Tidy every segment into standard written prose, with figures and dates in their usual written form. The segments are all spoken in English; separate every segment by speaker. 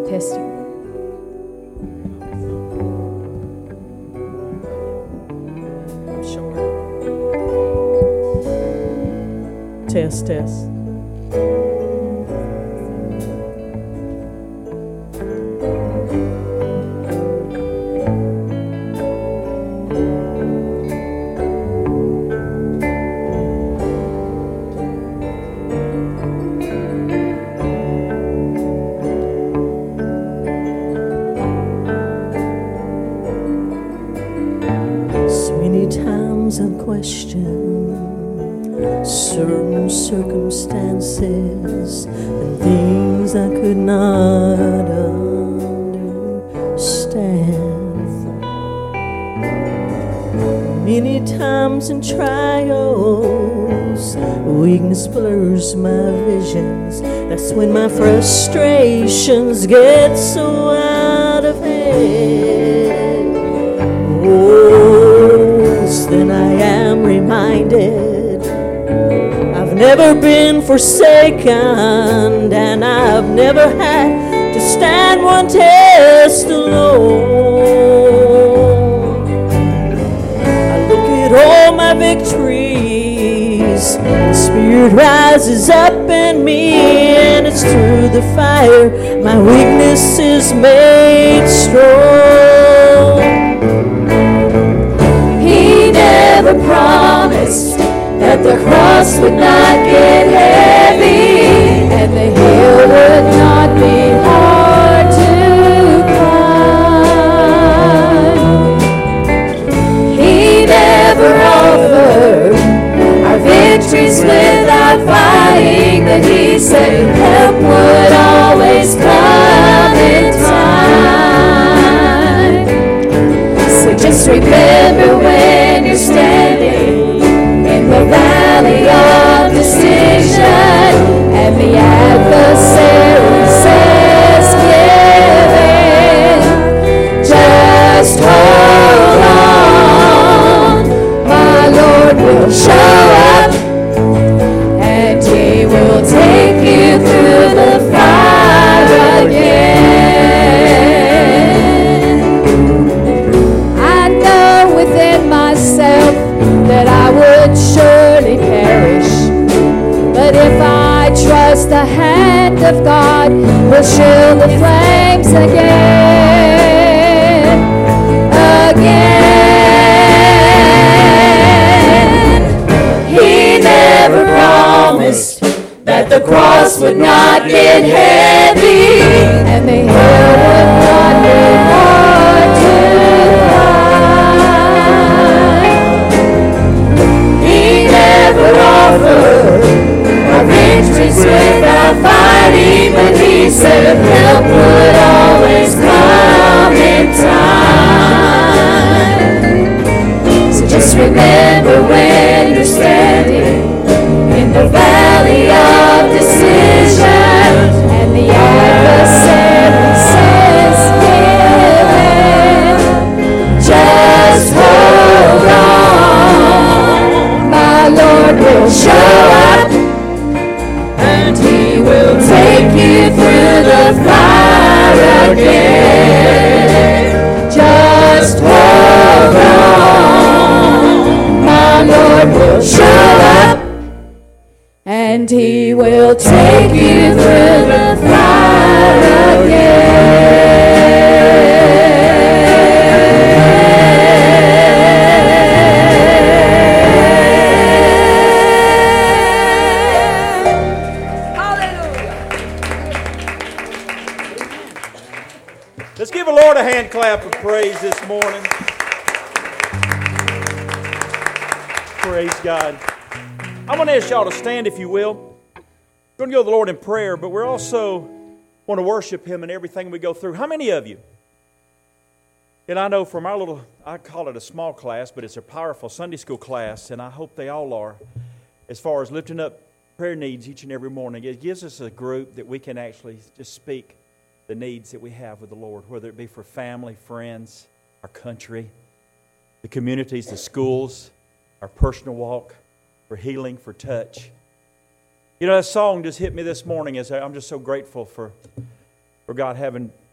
Speaker 1: Testing.
Speaker 2: I'm sure. Test, test. I've questioned certain circumstances and things I could not understand. Many times in trials, weakness blurs my visions. That's when my frustrations get so out of hand. Then I am reminded I've never been forsaken, and I've never had to stand one test alone. I look at all my victories, the Spirit rises up in me, and it's through the fire my weakness is made strong.
Speaker 3: Never promised that the cross would not get heavy and the hill would not be hard to climb. He never offered our victories without fighting, but He said help would always come in time. So just remember when you're standing in the valley of decision and the adversary says give in, just hold on. My Lord will show up and He will take you through the fire again. That I would surely perish, but if I trust the hand of God, will shield the flames again. He never promised that the cross would not get heavy and the hill would not be hard to never offered our victories without fighting, but He said help would always come in time. So just remember when you're standing in the valley of decision and the adversary says give in, just hold on. Lord will show up and He will take you through the fire again. Just hold on. My Lord will show up and He will take you through the fire again.
Speaker 4: Let's give the Lord a hand clap of praise this morning. Praise God. I'm going to ask y'all to stand if you will. We're going to go to the Lord in prayer, but we're also want to worship Him in everything we go through. How many of you? And I know from our little, I call it a small class, but it's a powerful Sunday school class, and I hope they all are, as far as lifting up prayer needs each and every morning. It gives us a group that we can actually just speak the needs that we have with the Lord, whether it be for family, friends, our country, the communities, the schools, our personal walk, for healing, for touch. You know, that song just hit me this morning as I'm just so grateful for God having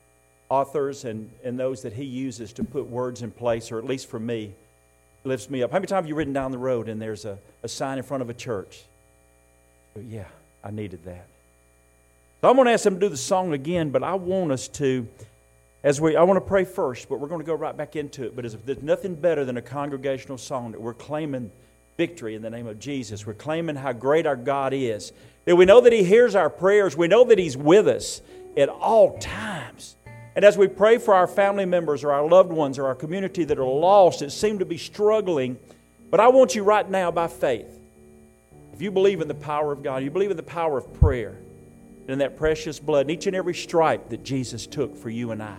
Speaker 4: authors and those that he uses to put words in place, or at least for me, lifts me up. How many times have you ridden down the road and there's a sign in front of a church? Yeah, I needed that. So I'm going to ask them to do the song again, but I want us to, I want to pray first, but we're going to go right back into it. But there's nothing better than a congregational song that we're claiming victory in the name of Jesus. We're claiming how great our God is. That we know that He hears our prayers. We know that He's with us at all times. And as we pray for our family members or our loved ones or our community that are lost, that seem to be struggling, but I want you right now by faith, if you believe in the power of God, you believe in the power of prayer, and in that precious blood, and each and every stripe that Jesus took for you and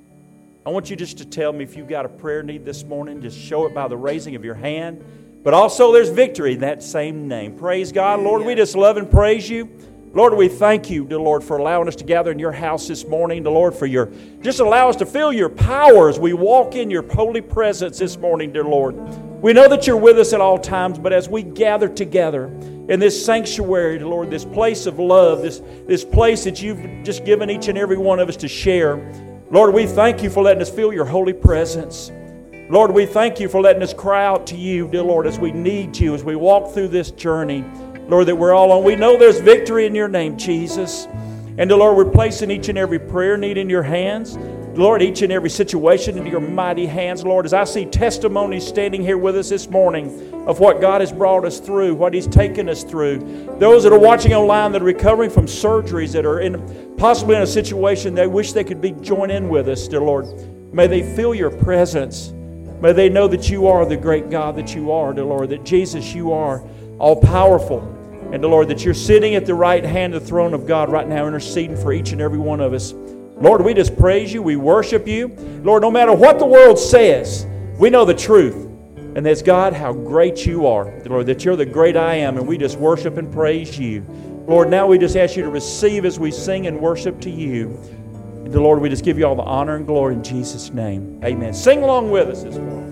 Speaker 4: I want you just to tell me if you've got a prayer need this morning. Just show it by the raising of your hand. But also there's victory in that same name. Praise God. Lord, we just love and praise You. Lord, we thank You, dear Lord, for allowing us to gather in Your house this morning. Dear Lord, for just allow us to feel Your power as we walk in Your holy presence this morning, dear Lord. We know that You're with us at all times, but as we gather together in this sanctuary, dear Lord, this place of love, this place that You've just given each and every one of us to share, Lord, we thank You for letting us feel Your holy presence. Lord, we thank You for letting us cry out to You, dear Lord, as we need You, as we walk through this journey, Lord, that we're all on. We know there's victory in Your name, Jesus. And, dear Lord, we're placing each and every prayer need in Your hands. Lord, each and every situation into Your mighty hands, Lord, as I see testimonies standing here with us this morning of what God has brought us through, what He's taken us through. Those that are watching online that are recovering from surgeries, that are possibly in a situation they wish they could join in with us, dear Lord. May they feel Your presence. May they know that You are the great God that You are, dear Lord, that Jesus, You are all-powerful. And, dear Lord, that You're sitting at the right hand of the throne of God right now, interceding for each and every one of us. Lord, we just praise You. We worship You. Lord, no matter what the world says, we know the truth. And that's, God, how great You are. Lord, that You're the great I am, and we just worship and praise You. Lord, now we just ask You to receive as we sing and worship to You. And, Lord, we just give You all the honor and glory in Jesus' name. Amen. Sing along with us this morning.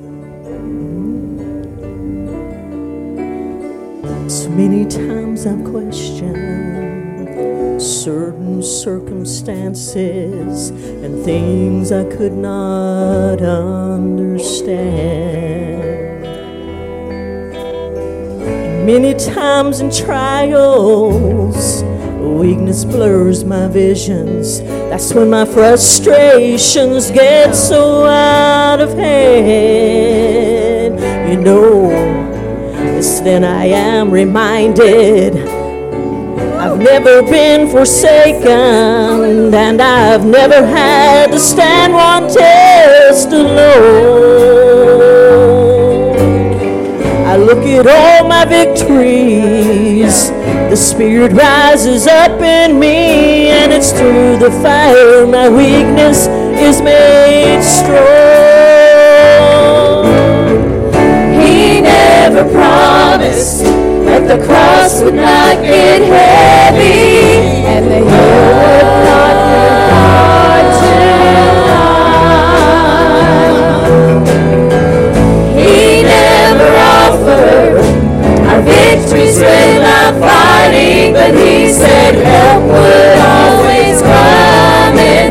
Speaker 2: So many times I've questioned certain circumstances and things I could not understand. Many times in trials, weakness blurs my visions. That's when my frustrations get so out of hand. You know, it's then I am reminded I've never been forsaken, and I've never had to stand one test alone. I look at all my victories, the Spirit rises up in me, and it's through the fire my weakness is made strong. He never promised that the cross would not get heavy, and the hill would not be hard to climb. He never offered our victories without fighting, but He said help would always come in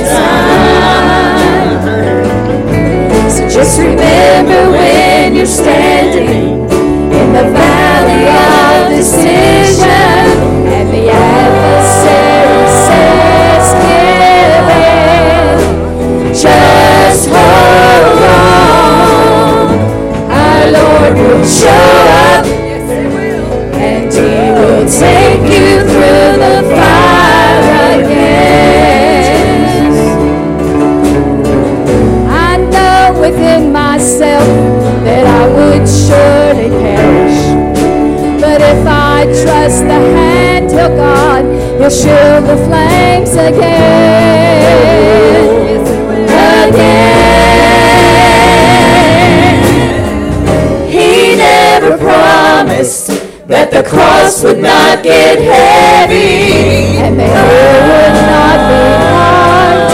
Speaker 2: time. So just remember when you're standing in the valley of decision and the adversary says give in, just hold on. Our Lord will show up, and He will take you through the fire again. I know within myself that I would surely perish, but if I trust the hand of God, He'll shield the flames again. He never promised that the cross would not get heavy, and the hill would not be hard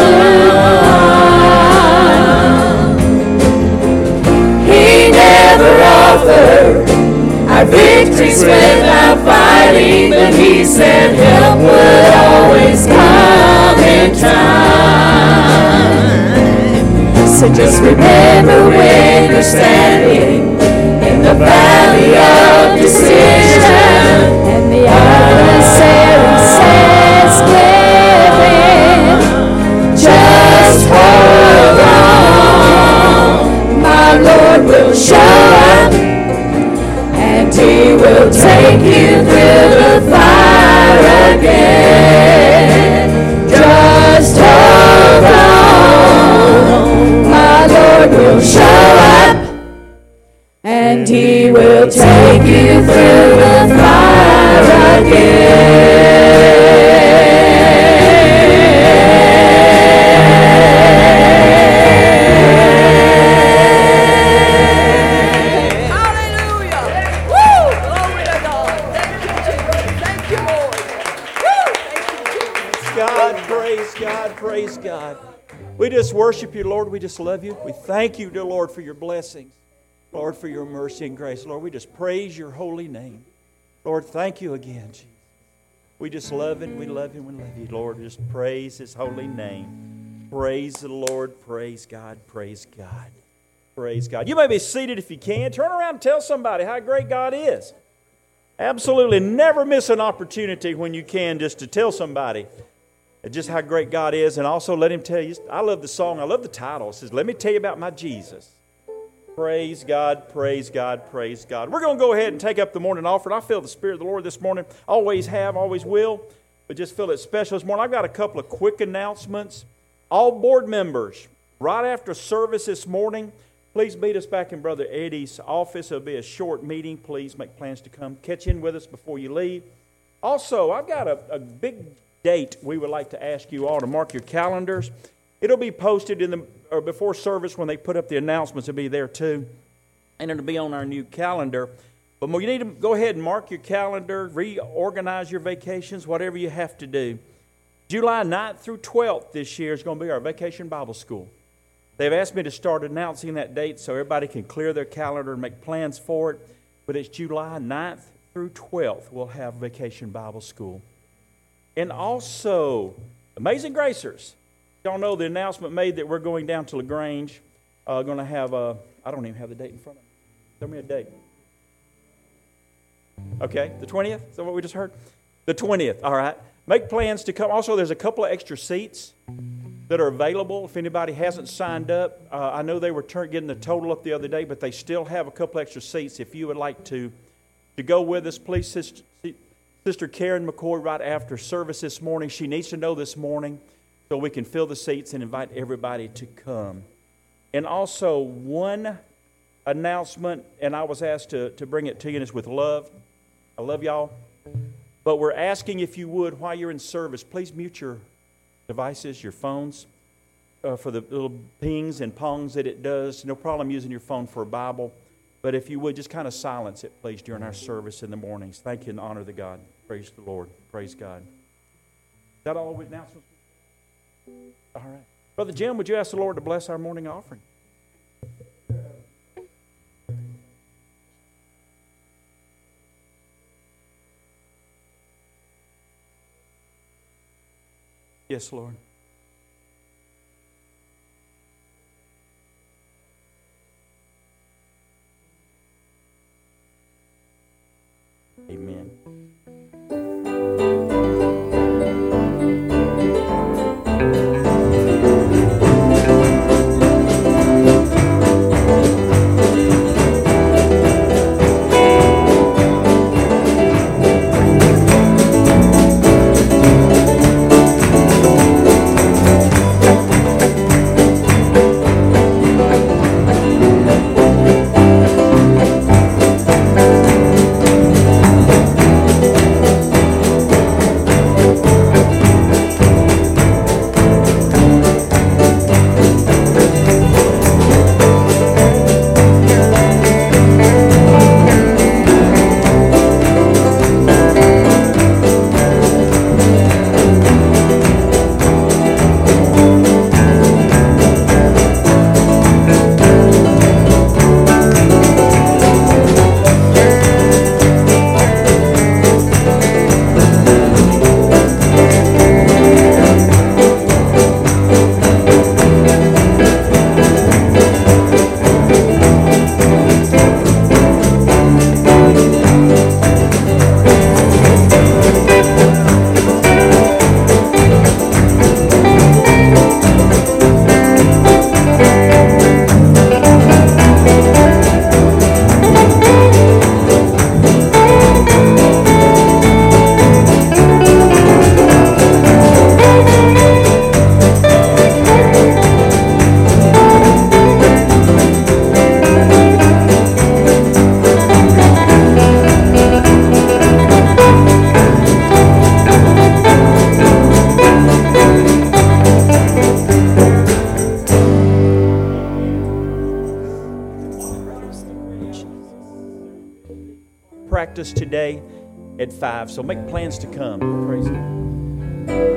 Speaker 2: to climb. He never offered our victories without fighting, but He said help would always come in time.
Speaker 3: So just remember when you're standing in the valley of decision and the adversary says, give in, just hold on. My Lord will show up and He will take you through the fire again. Just hold on. My Lord will show up and He will take you through the fire again.
Speaker 1: Hallelujah! Woo! Glory to God. Thank you, Jesus. Thank you, Lord. Woo! Thank you, Jesus.
Speaker 4: God, praise God, praise God. We just worship you, Lord. We just love you. We thank you, dear Lord, for your blessings. Lord, for your mercy and grace. Lord, we just praise your holy name. Lord, thank you again, Jesus. We just love it. We love him. We love you, Lord. Just praise his holy name. Praise the Lord. Praise God. Praise God. Praise God. You may be seated if you can. Turn around and tell somebody how great God is. Absolutely never miss an opportunity when you can just to tell somebody just how great God is. And also let him tell you. I love the song. I love the title. It says, let me tell you about my Jesus. Praise God, praise God, praise God. We're going to go ahead and take up the morning offering. I feel the Spirit of the Lord this morning. Always have, always will. But just feel it special this morning. I've got a couple of quick announcements. All board members, right after service this morning, please meet us back in Brother Eddie's office. It'll be a short meeting. Please make plans to come. Catch in with us before you leave. Also, I've got a big date we would like to ask you all to mark your calendars. It'll be posted or before service when they put up the announcements. It'll be there too. And it'll be on our new calendar. But you need to go ahead and mark your calendar, reorganize your vacations, whatever you have to do. July 9th through 12th this year is going to be our Vacation Bible School. They've asked me to start announcing that date so everybody can clear their calendar and make plans for it. But it's July 9th through 12th we'll have Vacation Bible School. And also, Amazing Gracers. Y'all know the announcement made that we're going down to LaGrange. Going to have I don't even have the date in front of me. Tell me a date. Okay, the 20th? Is that what we just heard? The 20th, all right. Make plans to come. Also, there's a couple of extra seats that are available. If anybody hasn't signed up, I know they were getting the total up the other day, but they still have a couple extra seats. If you would like to go with us, please, Sister Karen McCoy, right after service this morning. She needs to know this morning so we can fill the seats and invite everybody to come. And also, one announcement, and I was asked to bring it to you, and it's with love. I love y'all. But we're asking if you would, while you're in service, please mute your devices, your phones, for the little pings and pongs that it does. No problem using your phone for a Bible. But if you would, just kind of silence it, please, during our service in the mornings. Thank you and honor the God. Praise the Lord. Praise God. Is that all the announcements? All right. Brother Jim, would you ask the Lord to bless our morning offering? Yes, Lord. Amen. expect us today at 5. So make plans to come. Praise God.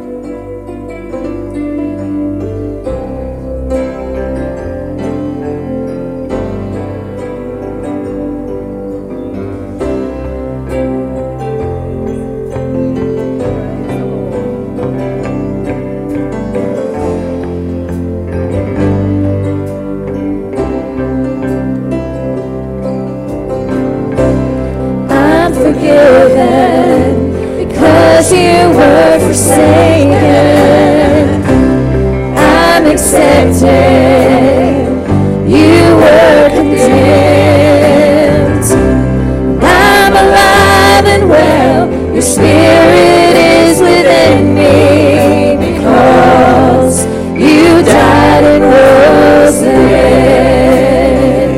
Speaker 3: Because you were forsaken, I'm accepted. You were condemned. I'm alive and well. Your spirit is within me because you died and rose again.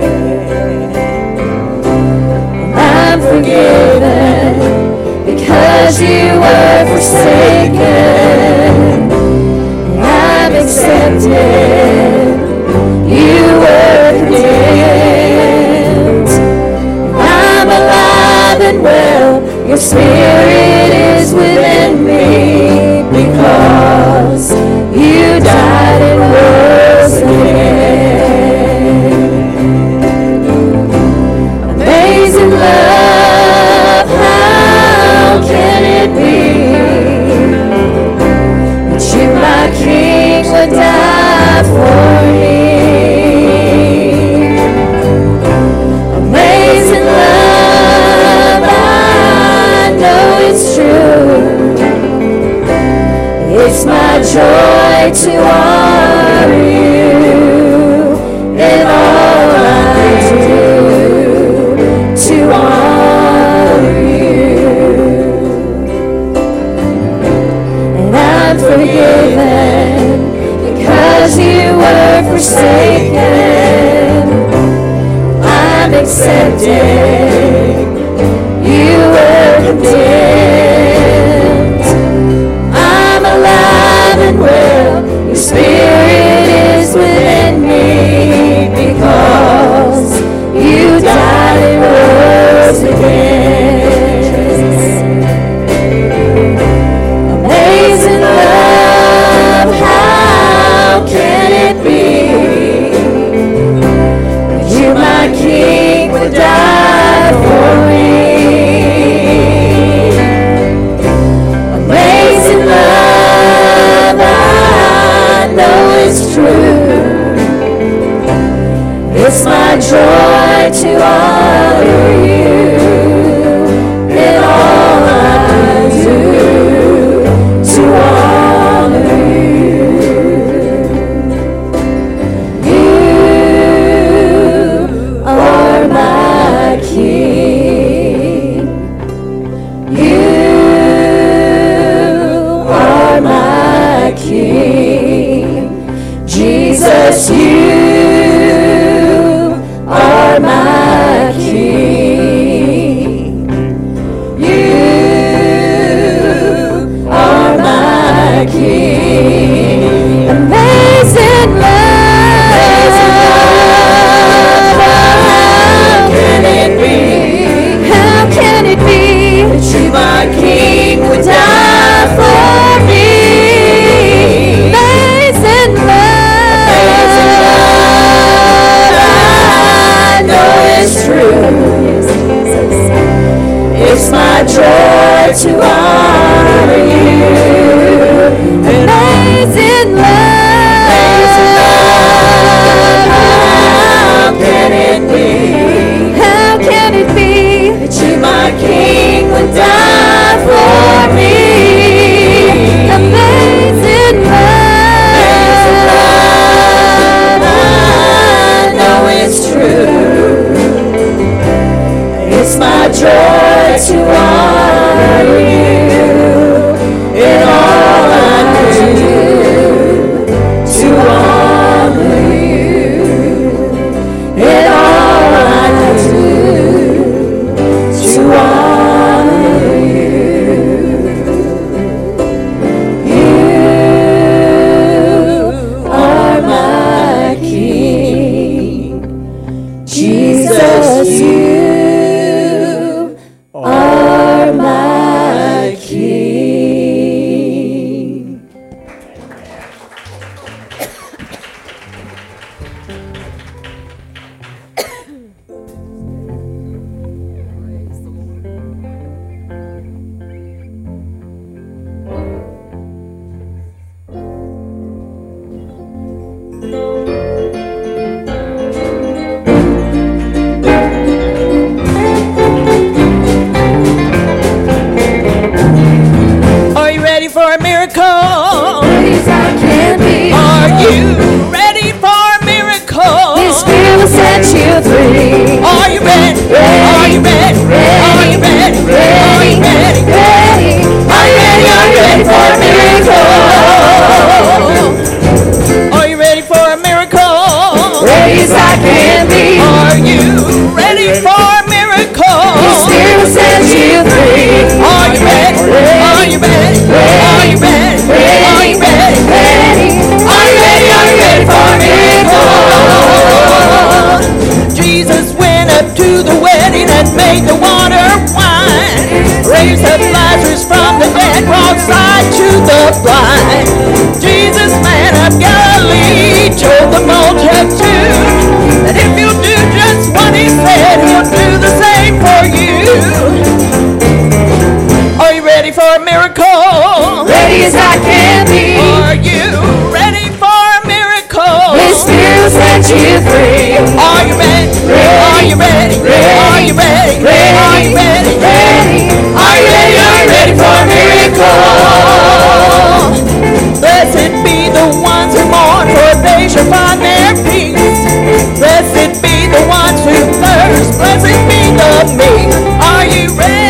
Speaker 3: I'm forgiven because you were forsaken. I'm accepted. You were condemned. I'm alive and well. Your spirit is within me because you died and rose again. Amazing love, how can it be that you, my King, would die for me? Amazing love, I know it's true. It's my joy to honor you in all I do, to honor you. And I'm forgiven because you were forsaken. I'm accepted. You were condemned. I'm alive and well. Your spirit is within me because you died and rose again. Amazing love, how can it be that you, my King, would die for me? Amazing love, I know it's true. It's my joy to honor you in all I do, to honor you. You are my King. You are my King. Jesus, you are my King. You are my King. Amazing love, how can it be? How can it be that you, my King, would die for me? Amazing love,
Speaker 2: you ready for a miracle?
Speaker 3: His Spirit will set you free.
Speaker 2: Are you ready? Are you ready? Are you ready? Are you ready?
Speaker 3: Ready? Are you ready? Are you ready for a miracle?
Speaker 2: Are you ready for a miracle?
Speaker 3: Ready as I can be.
Speaker 2: Are you ready for a miracle?
Speaker 3: His Spirit will set you free.
Speaker 2: Are you ready? Are you ready? Are you ready? Are you ready?
Speaker 3: Ready? Are you ready? Are you ready for a miracle?
Speaker 2: Jesus went up to the wedding and made the water wine. Raised up Lazarus from the dead, brought sight to the blind. Jesus, man of Galilee, told the multitude that if you do just what he said, he'll do the same for you. Are you ready for a miracle?
Speaker 3: Ready as I can be.
Speaker 2: Are you ready for a miracle?
Speaker 3: His Spirit will set you free.
Speaker 2: Are you ready? Are you ready? Are you ready? Are you ready?
Speaker 3: Ready? Are you ready? Are you ready for a miracle?
Speaker 2: Blessed be the ones who mourn, for they shall find their peace. Blessed be the ones who thirst. Blessed be the meek. Are you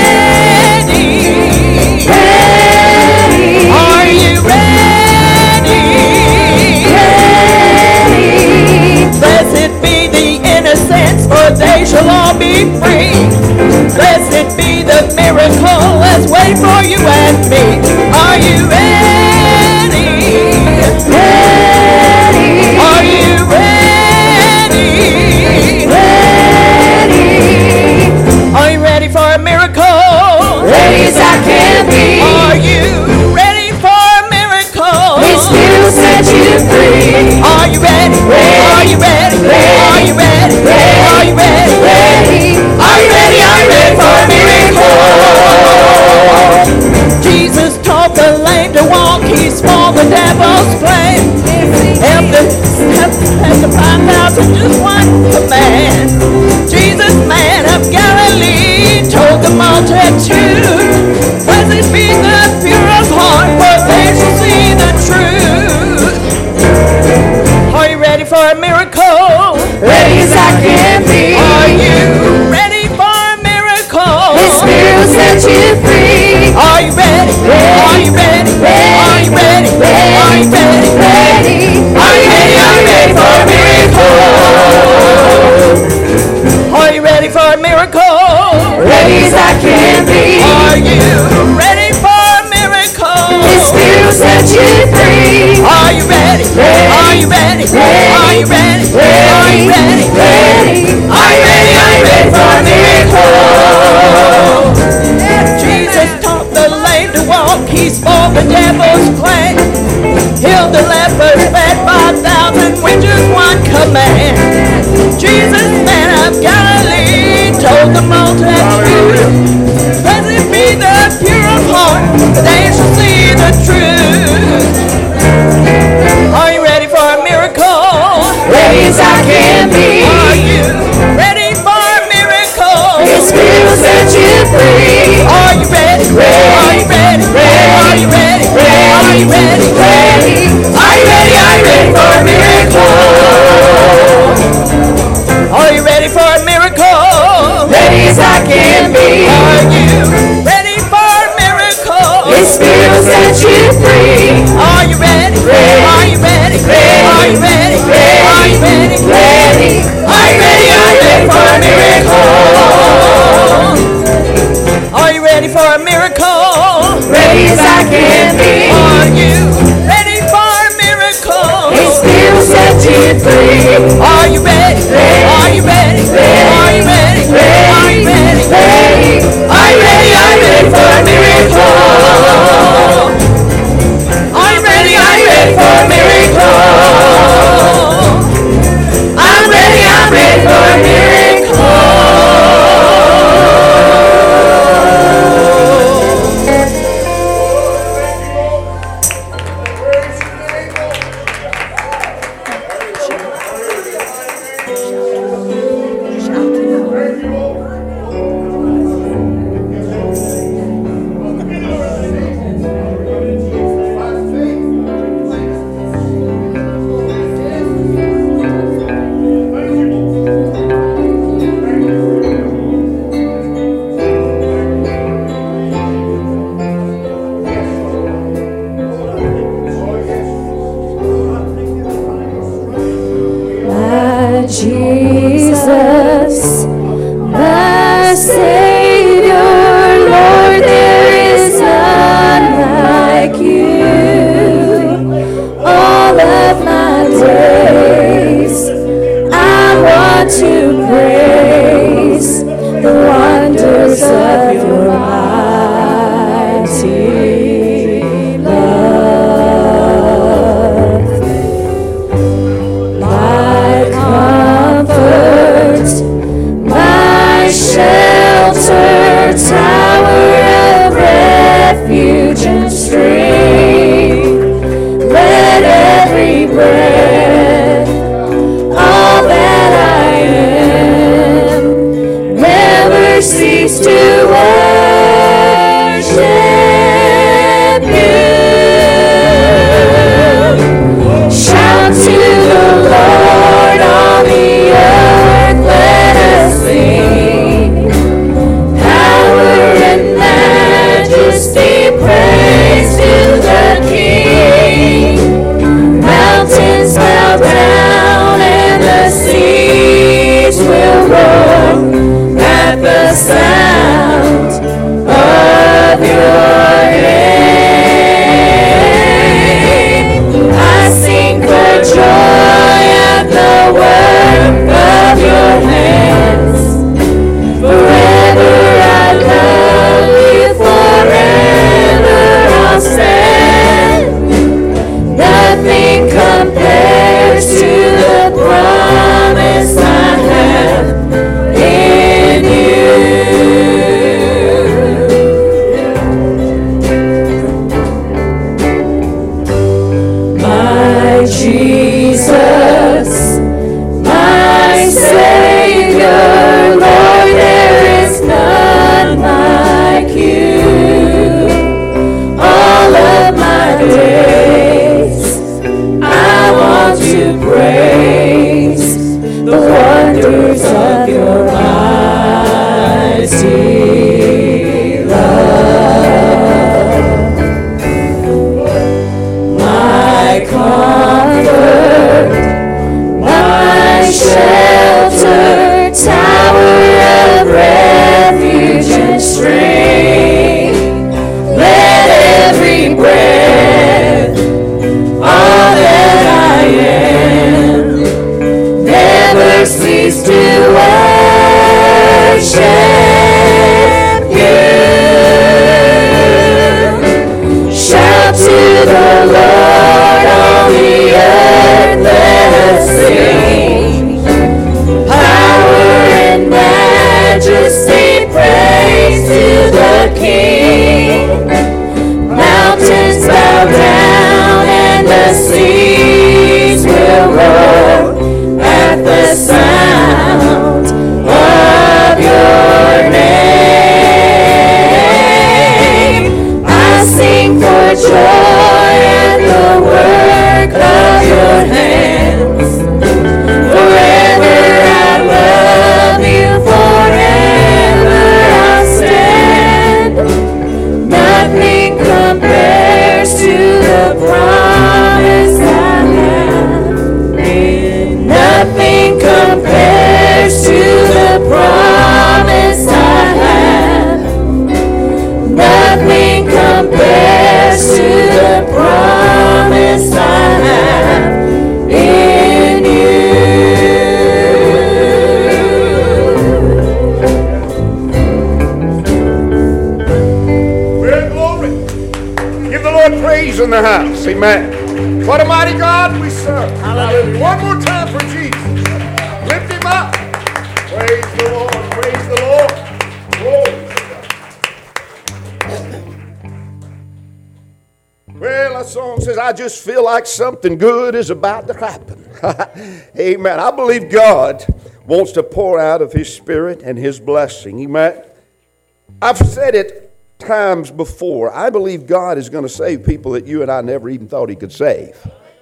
Speaker 2: ready?
Speaker 3: Ready?
Speaker 2: Are you ready?
Speaker 3: Ready?
Speaker 2: Blessed be the innocents, for they shall all be free. Blessed be the miracle that's waiting for you and me. Are you ready?
Speaker 3: Ready?
Speaker 2: Are you ready?
Speaker 3: Ready?
Speaker 2: Are you ready for a miracle?
Speaker 3: Ready as I can be.
Speaker 2: Are you ready for a miracle?
Speaker 3: His Spirit will set you free.
Speaker 2: Are you ready? Are you ready? Are you ready? Are you ready?
Speaker 3: Ready? Are you ready? Are you ready for a miracle?
Speaker 2: Jesus taught the lame to walk, he spoiled the devil's plan. Help the 5,000 just one command. Jesus, man of Galilee, told the multitude, blessed be the pure of heart, for they shall see the truth. Are you ready for a miracle?
Speaker 3: Ready as I can be.
Speaker 2: Are you ready for a miracle?
Speaker 3: His Spirit will set you free.
Speaker 2: Are you ready? Are you ready? Are you ready? Are you ready?
Speaker 3: Ready? Are you ready? Are you ready for a miracle?
Speaker 2: Are you ready for a miracle?
Speaker 3: Ready as I can be.
Speaker 2: Are you ready for a miracle?
Speaker 3: His Spirit will set you free.
Speaker 2: Are you ready? Are you ready? Are you ready? Are you ready?
Speaker 3: Ready? Are you ready? Are you ready for a miracle?
Speaker 2: Jesus taught the lame to walk, he spoiled the devil's plan. Healed the lepers, fed 5,000 with just one command. Jesus, man of Galilee, told the multitude, blessed be the pure of heart, for they shall see the truth. Are you ready for a miracle?
Speaker 3: Ready as I can be.
Speaker 2: Are you ready for a miracle?
Speaker 3: His Spirit will set you free.
Speaker 2: Are you ready? Are you ready? Are you ready? Are you ready?
Speaker 3: Ready? Are you ready? Are you ready for a miracle?
Speaker 2: Are you ready for a miracle?
Speaker 3: Ready as I can be.
Speaker 2: Are you ready for a miracle?
Speaker 3: His Spirit will set you free.
Speaker 2: Are you ready? Are you ready? Are you ready? Are you ready?
Speaker 3: Ready? Are you ready? Are you ready for a miracle?
Speaker 2: Are you ready for a miracle?
Speaker 3: Ready as I can be.
Speaker 2: Are you ready for a miracle?
Speaker 3: His Spirit will set you free.
Speaker 2: Are you ready? Are you ready? Are you ready? Are you ready?
Speaker 3: Ready? Are you ready? Are you ready for a miracle?
Speaker 2: Are you ready?
Speaker 3: Are you ready for a miracle? I'm ready for a miracle. Jesus, my Savior, Lord, there is none like you. All of my days, I want to praise the wonders of your mighty love. My comfort, my shelter, tower of refuge and strength. Let every breath, all that I am, never cease to worship you. Shout to the Lord, all the earth, let us sing. Power and majesty, praise to the King. Mountains bow down and the seas will roar at the sound of your name. I sing for joy at the work of your hands. Forever I love you, forever I'll stand. Nothing compares to the promise I have in you. My Jesus, my Savior, Lord, there is none like you. All of my days, I want to praise the wonders of your mighty love. My comfort, my shelter, tower of refuge and strength. Let every breath, all that I am, never cease to worship you. Shout to the Lord, all the earth, let us sing. Power and majesty, praise to the King. Mountains bow down and the seas will roar at the sound of your name. I sing for joy at the work of your hands. Forever I love you, forever I'll stand. Nothing compares to the promise I have. Nothing compares to the promise I have. Nothing compares to the promise I have in you.
Speaker 5: Well, glory. Give the Lord praise in the house. Amen. What a mighty God we serve. Hallelujah. One more time for Jesus. Lift him up. Praise the Lord. Praise the Lord. Glory to God. Well, that song says, I just feel like something good is about to happen. Amen. I believe God wants to pour out of His Spirit and His blessing. Amen. I've said it times before. I believe God is going to save people that you and I never even thought He could save.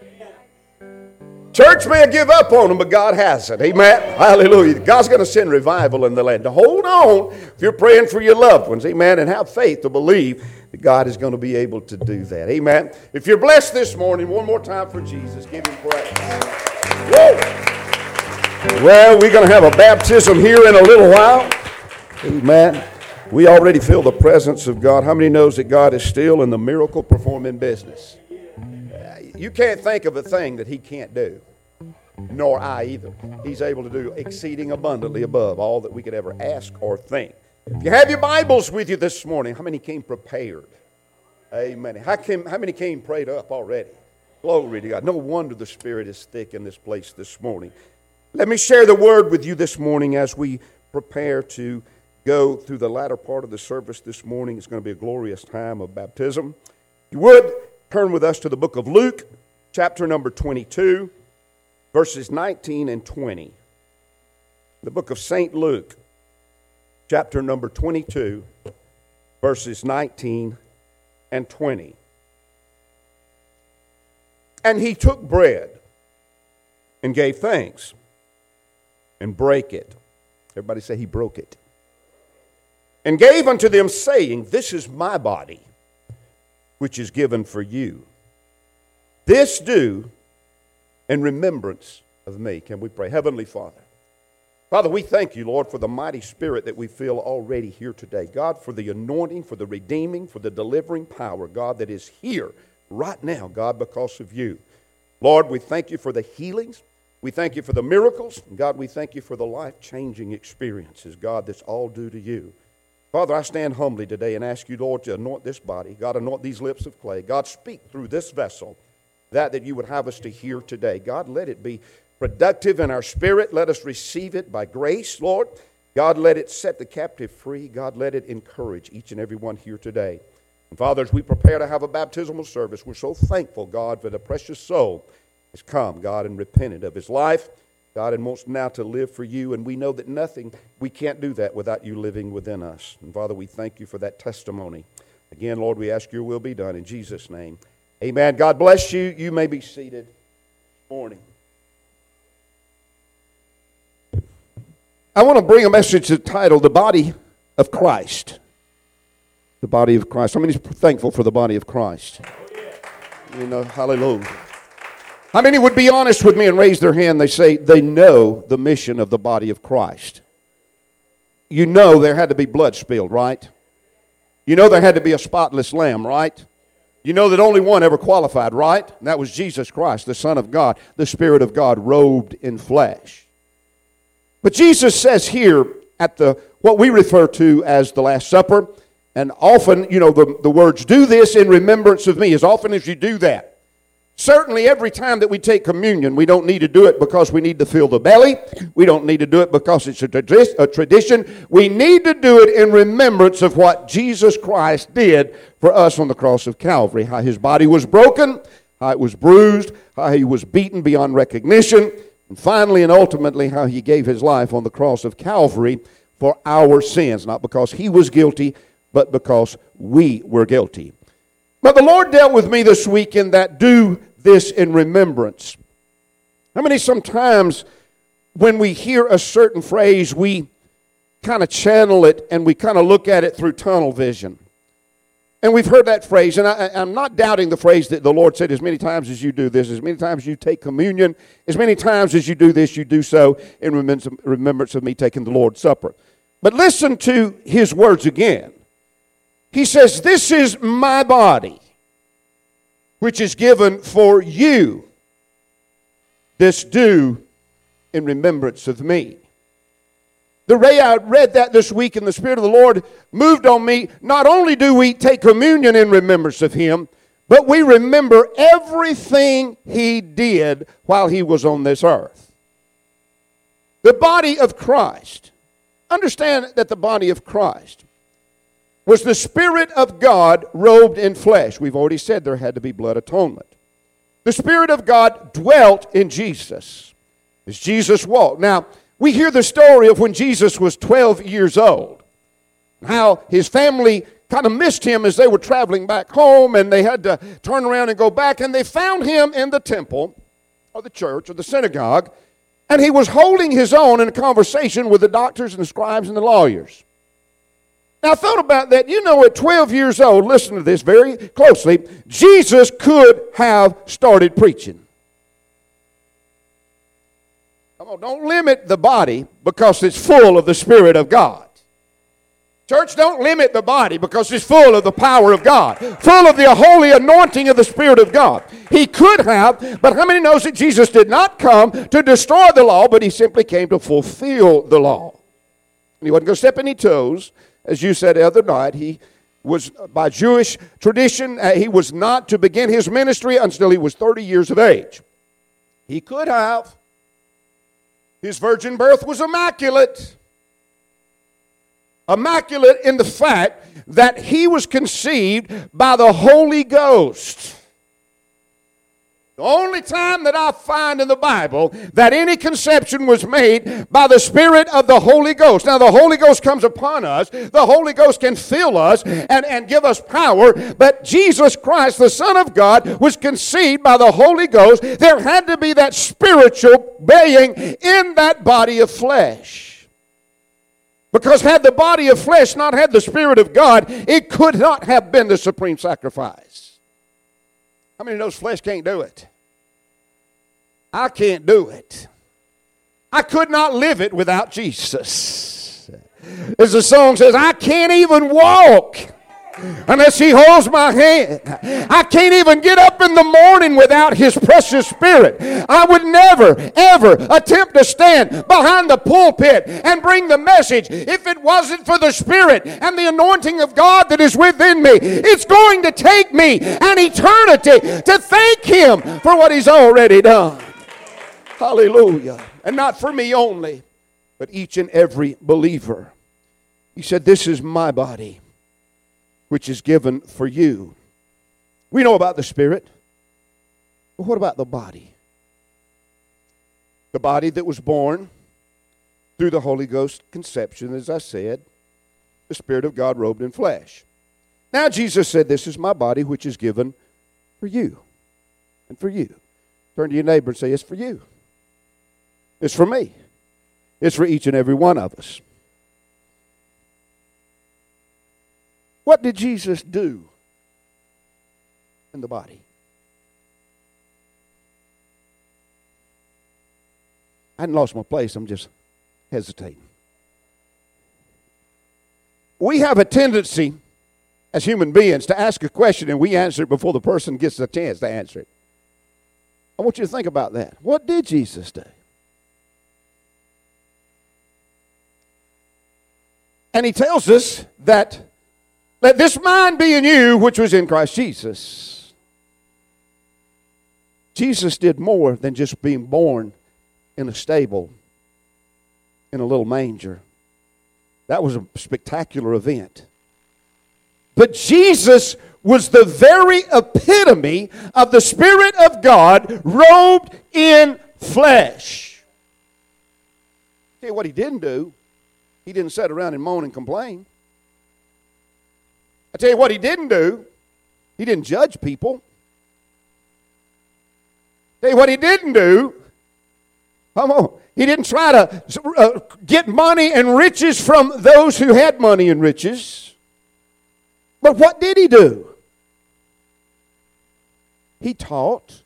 Speaker 5: Church may give up on them, but God hasn't. Amen. Hallelujah. God's going to send revival in the land. To hold on if you're praying for your loved ones. Amen. And have faith to believe that God is going to be able to do that. Amen. If you're blessed this morning, one more time for Jesus, give Him praise. Whoa. Well, we're going to have a baptism here in a little while. Amen. We already feel the presence of God. How many knows that God is still in the miracle performing business? You can't think of a thing that He can't do, nor I either. He's able to do exceeding abundantly above all that we could ever ask or think. If you have your Bibles with you this morning, how many came prepared? Amen. How many came prayed up already? Glory to God. No wonder the Spirit is thick in this place this morning. Let me share the word with you this morning as we prepare to go through the latter part of the service this morning. It's going to be a glorious time of baptism. If you would, turn with us to the book of Luke, chapter number 22, verses 19 and 20. The book of St. Luke, chapter number 22, verses 19 and 20. And he took bread and gave thanks and brake it. Everybody say he broke it. And gave unto them, saying, This is my body, which is given for you. This do in remembrance of me. Can we pray? Heavenly Father, Father, we thank you, Lord, for the mighty Spirit that we feel already here today. God, for the anointing, for the redeeming, for the delivering power, God, that is here right now, God, because of you. Lord, we thank you for the healings. We thank you for the miracles. God, we thank you for the life-changing experiences, God, that's all due to you. Father, I stand humbly today and ask you, Lord, to anoint this body. God, anoint these lips of clay. God, speak through this vessel that you would have us to hear today. God, let it be productive in our spirit. Let us receive it by grace, Lord. God, let it set the captive free. God, let it encourage each and every one here today. And Father, as we prepare to have a baptismal service, we're so thankful, God, for the precious soul has come, God, and repented of his life, God, and wants now to live for you. And we know that we can't do that without you living within us. And Father, we thank you for that testimony. Again, Lord, we ask your will be done in Jesus' name. Amen. God bless you. You may be seated this morning. I want to bring a message entitled, The Body of Christ. The body of Christ. How many are thankful for the body of Christ? You know, hallelujah. How many would be honest with me and raise their hand? They say they know the mission of the body of Christ. You know there had to be blood spilled, right? You know there had to be a spotless lamb, right? You know that only one ever qualified, right? And that was Jesus Christ, the Son of God, the Spirit of God robed in flesh. But Jesus says here at what we refer to as the Last Supper, and often, you know, the words, do this in remembrance of me, as often as you do that. Certainly every time that we take communion, we don't need to do it because we need to fill the belly. We don't need to do it because it's a tradition. We need to do it in remembrance of what Jesus Christ did for us on the cross of Calvary. How his body was broken, how it was bruised, how he was beaten beyond recognition, and finally and ultimately how he gave his life on the cross of Calvary for our sins. Not because he was guilty, but because we were guilty. But the Lord dealt with me this week in that do this in remembrance. How many sometimes when we hear a certain phrase, we kind of channel it and we kind of look at it through tunnel vision? And we've heard that phrase, and I'm not doubting the phrase that the Lord said, as many times as you do this, as many times as you take communion, as many times as you do this, you do so in remembrance of me taking the Lord's Supper. But listen to his words again. He says, this is my body, which is given for you. This do in remembrance of me. The way I read that this week and the Spirit of the Lord moved on me, not only do we take communion in remembrance of him, but we remember everything he did while he was on this earth. The body of Christ. Understand that the body of Christ was the Spirit of God robed in flesh. We've already said there had to be blood atonement. The Spirit of God dwelt in Jesus as Jesus walked. Now, we hear the story of when Jesus was 12 years old, how his family kind of missed him as they were traveling back home, and they had to turn around and go back, and they found him in the temple or the church or the synagogue, and he was holding his own in a conversation with the doctors and the scribes and the lawyers. Now, I thought about that. You know, at 12 years old, listen to this very closely, Jesus could have started preaching. Come on, don't limit the body because it's full of the Spirit of God. Church, don't limit the body because it's full of the power of God, full of the holy anointing of the Spirit of God. He could have, but how many knows that Jesus did not come to destroy the law, but he simply came to fulfill the law. And he wasn't going to step any toes. As you said the other night, he was, by Jewish tradition, he was not to begin his ministry until he was 30 years of age. He could have. His virgin birth was immaculate. Immaculate in the fact that he was conceived by the Holy Ghost. The only time that I find in the Bible that any conception was made by the Spirit of the Holy Ghost. Now the Holy Ghost comes upon us. The Holy Ghost can fill us and give us power. But Jesus Christ, the Son of God, was conceived by the Holy Ghost. There had to be that spiritual being in that body of flesh. Because had the body of flesh not had the Spirit of God, it could not have been the supreme sacrifice. How many knows flesh can't do it? I can't do it. I could not live it without Jesus. As the song says, I can't even walk unless he holds my hand. I can't even get up in the morning without his precious Spirit. I would never, ever attempt to stand behind the pulpit and bring the message if it wasn't for the Spirit and the anointing of God that is within me. It's going to take me an eternity to thank him for what he's already done. Hallelujah. And not for me only, but each and every believer. He said, this is my body, which is given for you. We know about the Spirit, but what about the body? The body that was born through the Holy Ghost conception, as I said, the Spirit of God robed in flesh. Now Jesus said, this is my body, which is given for you and for you. Turn to your neighbor and say, it's for you. It's for me. It's for each and every one of us. What did Jesus do in the body? I hadn't lost my place. I'm just hesitating. We have a tendency as human beings to ask a question and we answer it before the person gets a chance to answer it. I want you to think about that. What did Jesus do? And he tells us that let this mind be in you, which was in Christ Jesus. Jesus did more than just being born in a stable, in a little manger. That was a spectacular event. But Jesus was the very epitome of the Spirit of God robed in flesh. Tell you what he didn't do. He didn't sit around and moan and complain. I tell you what he didn't do. He didn't judge people. I tell you what he didn't do. Come on. He didn't try to get money and riches from those who had money and riches. But what did he do? He taught.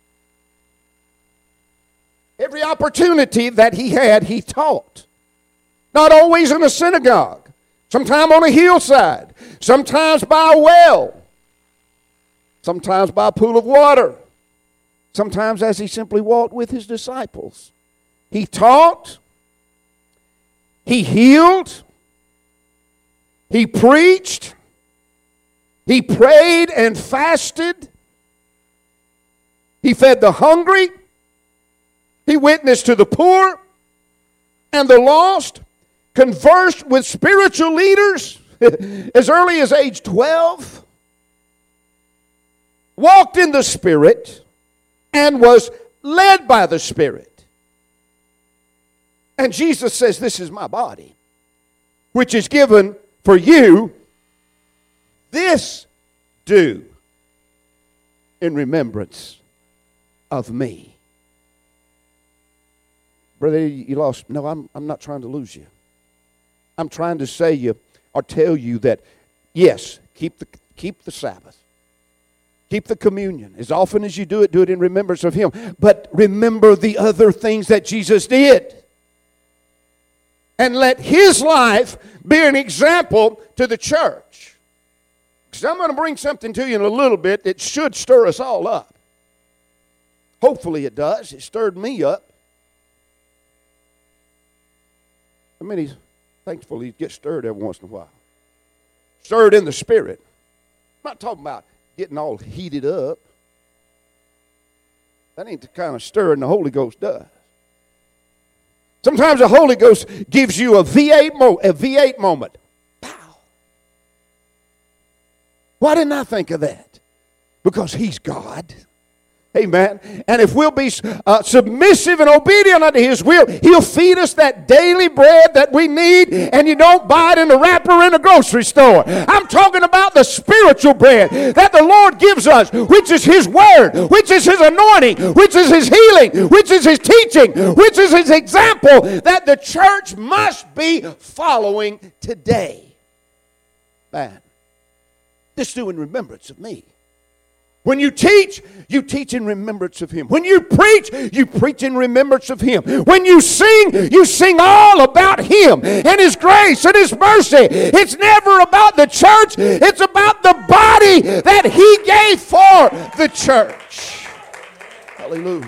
Speaker 5: Every opportunity that he had, he taught. Not always in a synagogue. Sometimes on a hillside. Sometimes by a well. Sometimes by a pool of water. Sometimes as he simply walked with his disciples. He taught. He healed. He preached. He prayed and fasted. He fed the hungry. He witnessed to the poor and the lost. Conversed with spiritual leaders as early as age 12. Walked in the Spirit and was led by the Spirit. And Jesus says, this is my body, which is given for you. This do in remembrance of me. Brother, you lost. No, I'm not trying to lose you. I'm trying to say you or tell you that, yes, keep the Sabbath. Keep the communion. As often as you do it in remembrance of Him. But remember the other things that Jesus did. And let His life be an example to the church. Because I'm going to bring something to you in a little bit that should stir us all up. Hopefully it does. It stirred me up. How many thankfully get stirred every once in a while? Stirred in the Spirit. I'm not talking about getting all heated up. That ain't the kind of stirring the Holy Ghost does. Sometimes the Holy Ghost gives you a V8 moment. Pow. Why didn't I think of that? Because He's God. Amen. And if we'll be submissive and obedient unto His will, He'll feed us that daily bread that we need, and you don't buy it in a wrapper in a grocery store. I'm talking about the spiritual bread that the Lord gives us, which is His Word, which is His anointing, which is His healing, which is His teaching, which is His example that the church must be following today. Man, this do in remembrance of me. When you teach in remembrance of Him. When you preach in remembrance of Him. When you sing all about Him and His grace and His mercy. It's never about the church. It's about the body that He gave for the church. Hallelujah.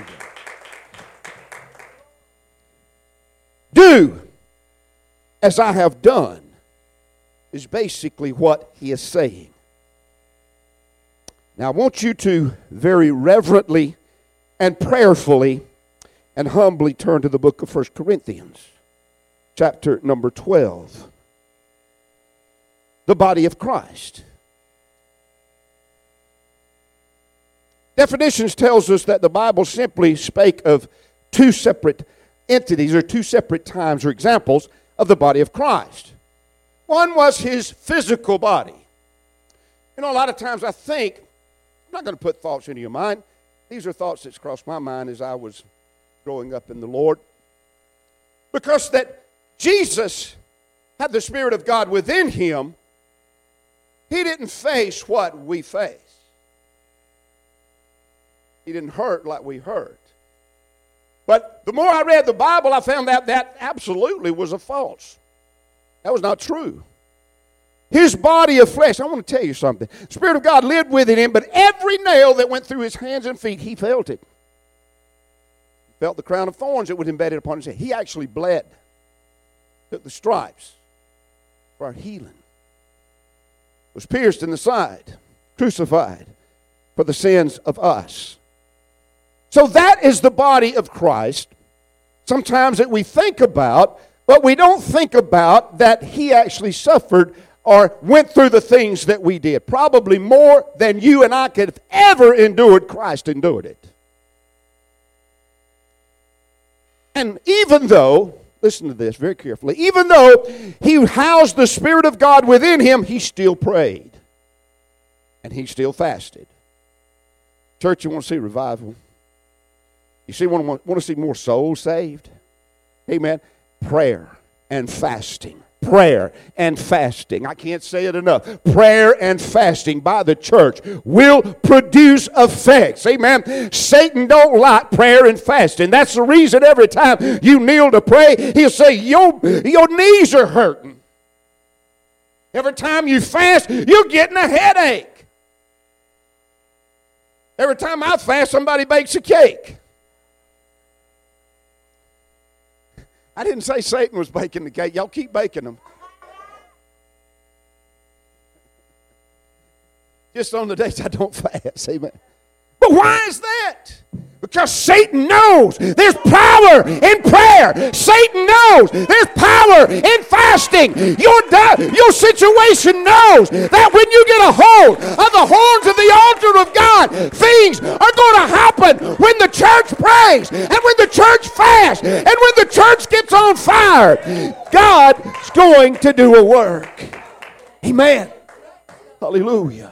Speaker 5: Do as I have done is basically what He is saying. Now, I want you to very reverently and prayerfully and humbly turn to the book of 1 Corinthians, chapter number 12. The body of Christ. Definitions tells us that the Bible simply spake of two separate entities or two separate times or examples of the body of Christ. One was His physical body. You know, a lot of times I think, I'm not going to put thoughts into your mind. These are thoughts that's crossed my mind as I was growing up in the Lord. Because that Jesus had the Spirit of God within Him, He didn't face what we face. He didn't hurt like we hurt. But the more I read the Bible, I found out that absolutely was a false. That was not true. His body of flesh, I want to tell you something. The Spirit of God lived within Him, but every nail that went through His hands and feet, He felt it. He felt the crown of thorns that was embedded upon His head. He actually bled. Took the stripes for our healing. Was pierced in the side. Crucified for the sins of us. So that is the body of Christ. Sometimes that we think about, but we don't think about that He actually suffered or went through the things that we did. Probably more than you and I could have ever endured, Christ endured it. And even though, listen to this very carefully, even though He housed the Spirit of God within Him, He still prayed. And He still fasted. Church, you want to see revival? You want to see more souls saved? Amen. Prayer and fasting. Prayer and fasting. I can't say it enough. Prayer and fasting by the church will produce effects. Amen. Satan don't like prayer and fasting. That's the reason every time you kneel to pray, he'll say, your knees are hurting. Every time you fast, you're getting a headache. Every time I fast, somebody bakes a cake. I didn't say Satan was baking the cake. Y'all keep baking them. Just on the days I don't fast. Amen. But why is that? Because Satan knows there's power in prayer. Satan knows there's power in fasting. Your situation knows that when you get a hold of the horns of the altar of God, things are going to happen when the church prays and when the church fasts and when the church gets on fire. God's going to do a work. Amen. Hallelujah.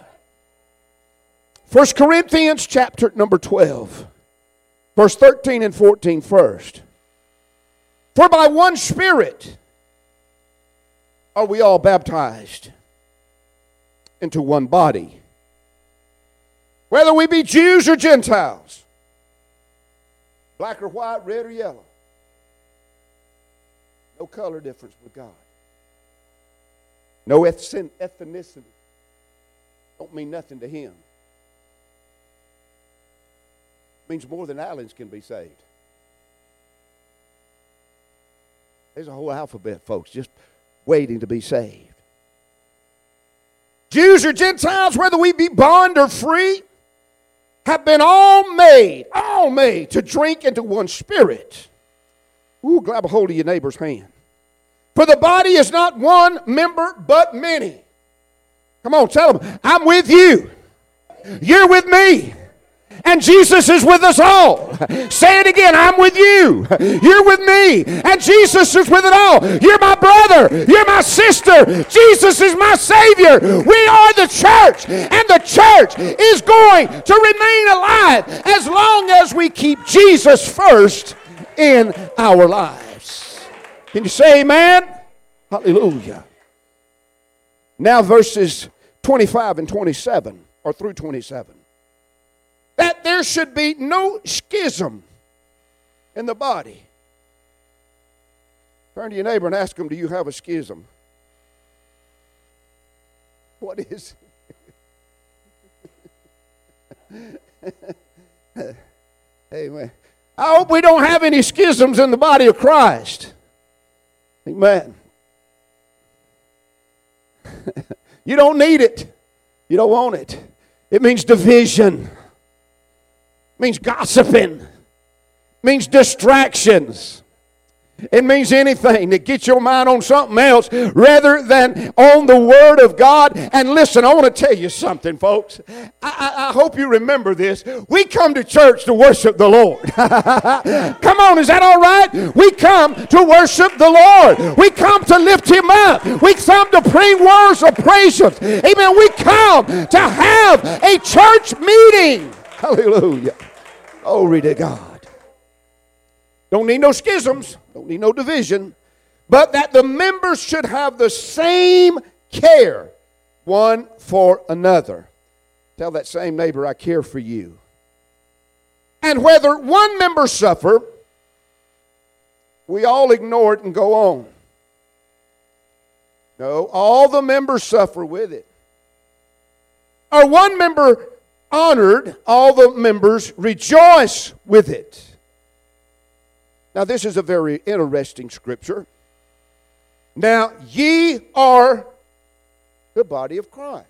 Speaker 5: 1 Corinthians chapter number 12. Verse 13 and 14 first. For by one Spirit are we all baptized into one body, whether we be Jews or Gentiles, black or white, red or yellow. No color difference with God. No ethnicity. Don't mean nothing to Him. It means more than Allens can be saved. There's a whole alphabet, folks, just waiting to be saved. Jews or Gentiles, whether we be bond or free, have been all made to drink into one spirit. Ooh, grab a hold of your neighbor's hand. For the body is not one member, but many. Come on, tell them, I'm with you. You're with me. And Jesus is with us all. Say it again, I'm with you. You're with me. And Jesus is with it all. You're my brother. You're my sister. Jesus is my Savior. We are the church. And the church is going to remain alive as long as we keep Jesus first in our lives. Can you say amen? Hallelujah. Now verses 25 and 27, or through 27. That there should be no schism in the body. Turn to your neighbor and ask him, do you have a schism? What is it? Amen. I hope we don't have any schisms in the body of Christ. Amen. You don't need it. You don't want it. It means division. It means gossiping. It means distractions. It means anything that gets your mind on something else rather than on the Word of God. And listen, I want to tell you something, folks. I hope you remember this. We come to church to worship the Lord. Come on, is that all right? We come to worship the Lord. We come to lift Him up. We come to bring words of praise. Amen. We come to have a church meeting. Hallelujah. Glory to God. Don't need no schisms. Don't need no division. But that the members should have the same care one for another. Tell that same neighbor, I care for you. And whether one member suffer, we all ignore it and go on. No, all the members suffer with it. Or one member honored, all the members rejoice with it. Now, this is a very interesting scripture. Now, ye are the body of Christ.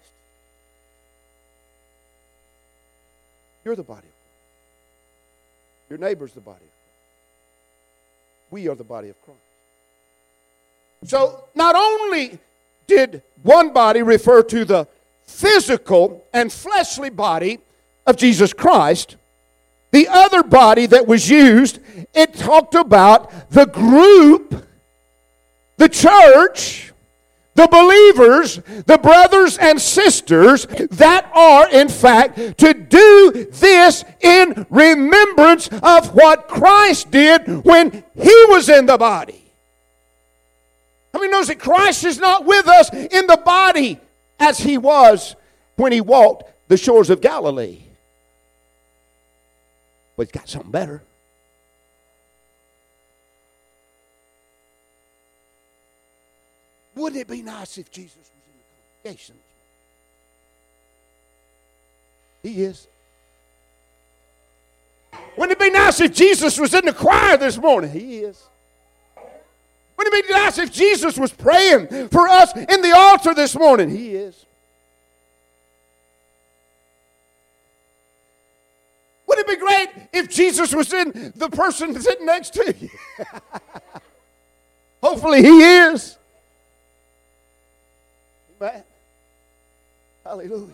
Speaker 5: You're the body of Christ. Your neighbor's the body of Christ. We are the body of Christ. So, not only did one body refer to the physical and fleshly body of Jesus Christ, the other body that was used, it talked about the group, the church, the believers, the brothers and sisters that are, in fact, to do this in remembrance of what Christ did when He was in the body. How many knows that Christ is not with us in the body as He was when He walked the shores of Galilee? But He's got something better. Wouldn't it be nice if Jesus was in the congregation? He is. Wouldn't it be nice if Jesus was in the choir this morning? He is. Wouldn't it be nice if Jesus was praying for us in the altar this morning? He is. Wouldn't it be great if Jesus was in the person sitting next to you? Hopefully He is. Amen. Hallelujah.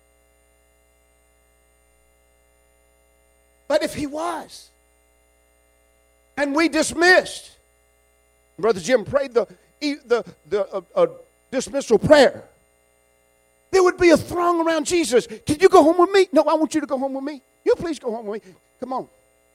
Speaker 5: But if He was, and we dismissed, Brother Jim prayed the dismissal prayer, there would be a throng around Jesus. Can you go home with me? No, I want you to go home with me. You please go home with me. Come on.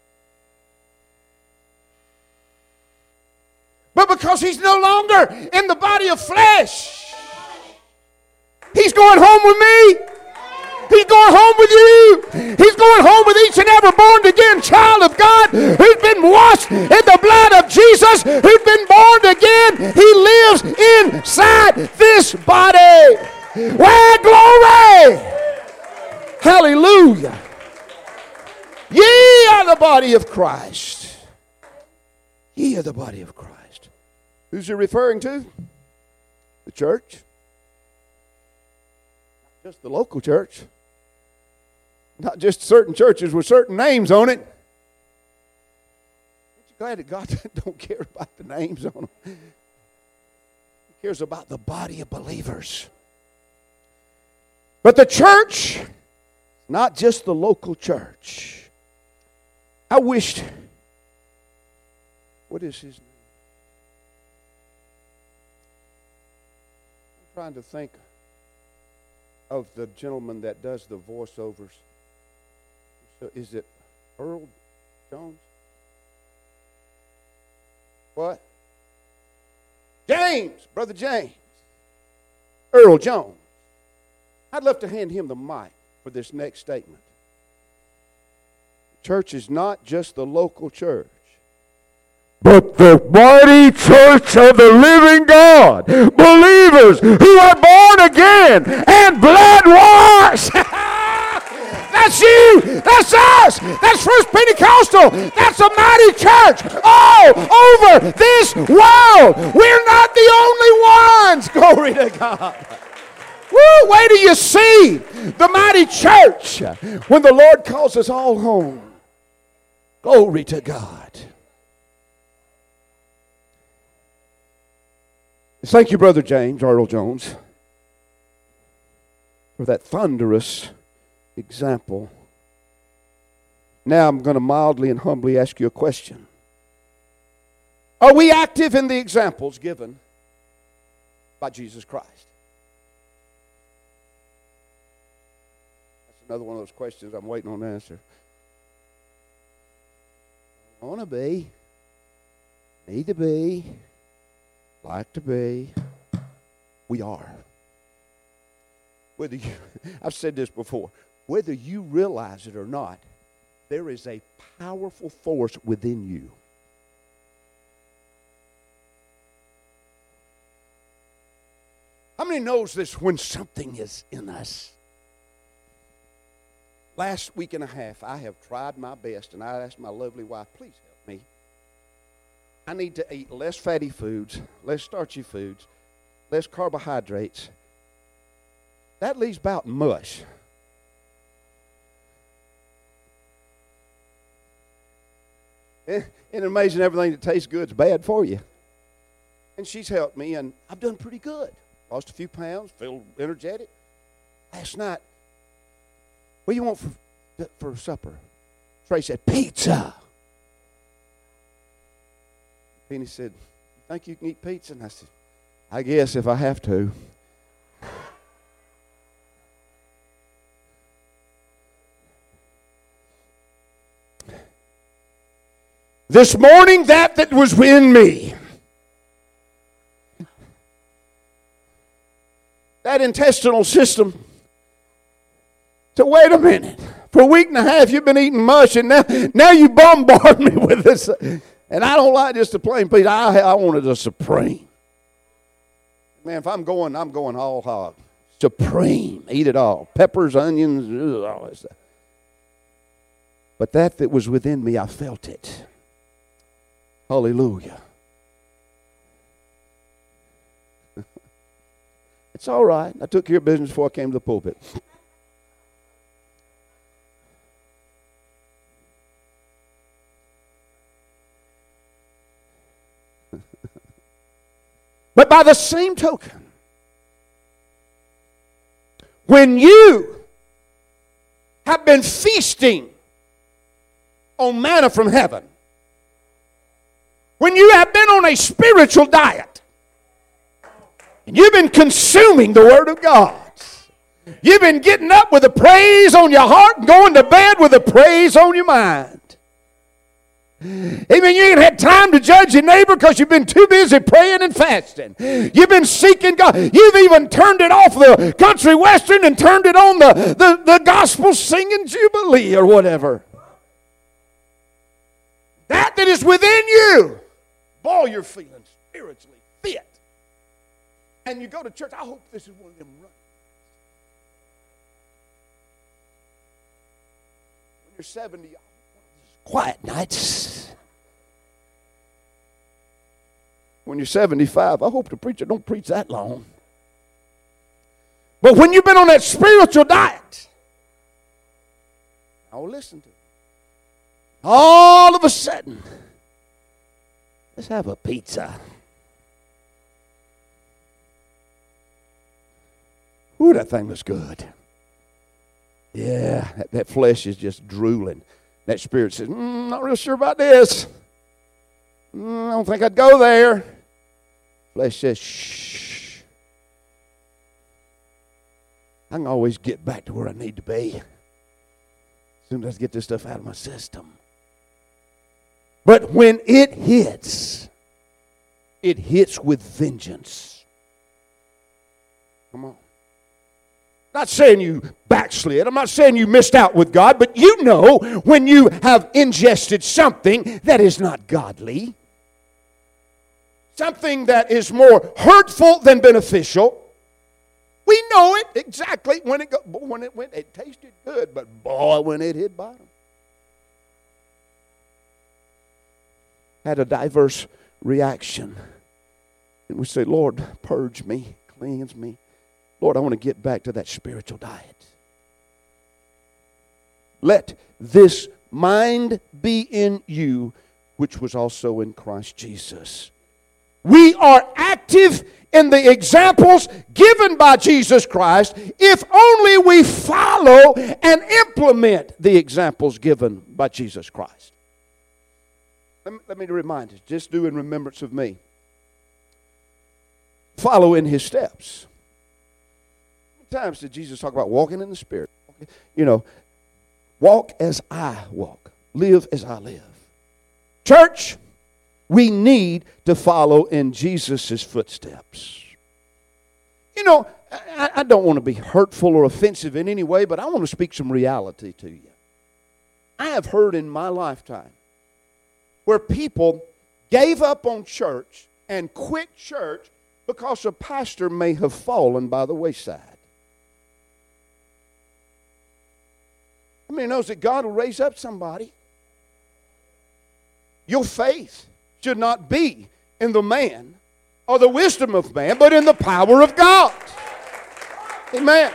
Speaker 5: But because He's no longer in the body of flesh, He's going home with me. He's going home with you. He's going home with each and every born again child of God who's been washed in the blood of Jesus, who's been born again. He lives inside this body. Where glory! Hallelujah. Ye are the body of Christ. Ye are the body of Christ. Who's he referring to? The church. Not just the local church. Not just certain churches with certain names on it. Aren't you glad that God don't care about the names on them? He cares about the body of believers. But the church, not just the local church. I wished, what is his name? I'm trying to think of the gentleman that does the voiceovers. So is it Earl Jones? What? James, Brother James. Earl Jones. I'd love to hand him the mic for this next statement. Church is not just the local church, but the mighty church of the living God. Believers who are born again and blood washed. That's you. That's us. That's First Pentecostal. That's a mighty church all over this world. We're not the only ones. Glory to God. Woo, wait till you see the mighty church when the Lord calls us all home. Glory to God. Thank you, Brother James, Earl Jones, for that thunderous example. Now I'm going to mildly and humbly ask you a question. Are we active in the examples given by Jesus Christ? That's another one of those questions I'm waiting on to answer. I want to be, need to be, like to be. We are. Whether you, I've said this before, whether you realize it or not, there is a powerful force within you. How many knows this when something is in us? Last week and a half, I have tried my best, and I asked my lovely wife, please help me. I need to eat less fatty foods, less starchy foods, less carbohydrates. That leaves about mush. Isn't it amazing everything that tastes good is bad for you? And she's helped me, and I've done pretty good. Lost a few pounds, feel energetic. Last night, what do you want for supper? Trey said, pizza. Penny said, you think you can eat pizza? And I said, I guess if I have to. This morning, that was in me, that intestinal system, so wait a minute. For a week and a half, you've been eating mush, and now you bombard me with this. And I don't like just the plain pizza. I wanted a supreme. Man, if I'm going all hog. Supreme. Eat it all. Peppers, onions, all that stuff. But that was within me, I felt it. Hallelujah. It's all right. I took care of business before I came to the pulpit. But by the same token, when you have been feasting on manna from heaven, when you have been on a spiritual diet, and you've been consuming the Word of God, you've been getting up with a praise on your heart and going to bed with a praise on your mind, Amen. You ain't had time to judge your neighbor because you've been too busy praying and fasting. You've been seeking God. You've even turned it off the country western and turned it on the gospel singing jubilee or whatever. That is within you. Boy, you're feeling spiritually fit. And you go to church. I hope this is one of them runs. When you're 70, quiet nights. When you're 75, I hope the preacher don't preach that long. But when you've been on that spiritual diet, now listen to me. All of a sudden, let's have a pizza. Ooh, that thing looks good. Yeah, that flesh is just drooling. That spirit says, not real sure about this. I don't think I'd go there. Flesh says, shh. I can always get back to where I need to be. As soon as I get this stuff out of my system. But when it hits with vengeance. Come on. I'm not saying you backslid. I'm not saying you missed out with God. But you know when you have ingested something that is not godly. Something that is more hurtful than beneficial. We know it exactly when it tasted good. But boy, when it hit bottom. Had a diverse reaction. And we say, Lord, purge me, cleanse me. Lord, I want to get back to that spiritual diet. Let this mind be in you, which was also in Christ Jesus. We are active in the examples given by Jesus Christ if only we follow and implement the examples given by Jesus Christ. Let me remind you, just do in remembrance of me. Follow in his steps. How many times did Jesus talk about walking in the Spirit? You know, walk as I walk. Live as I live. Church, we need to follow in Jesus' footsteps. You know, I don't want to be hurtful or offensive in any way, but I want to speak some reality to you. I have heard in my lifetime where people gave up on church and quit church because a pastor may have fallen by the wayside. I mean, knows that God will raise up somebody. Your faith should not be in the man or the wisdom of man, but in the power of God. Amen.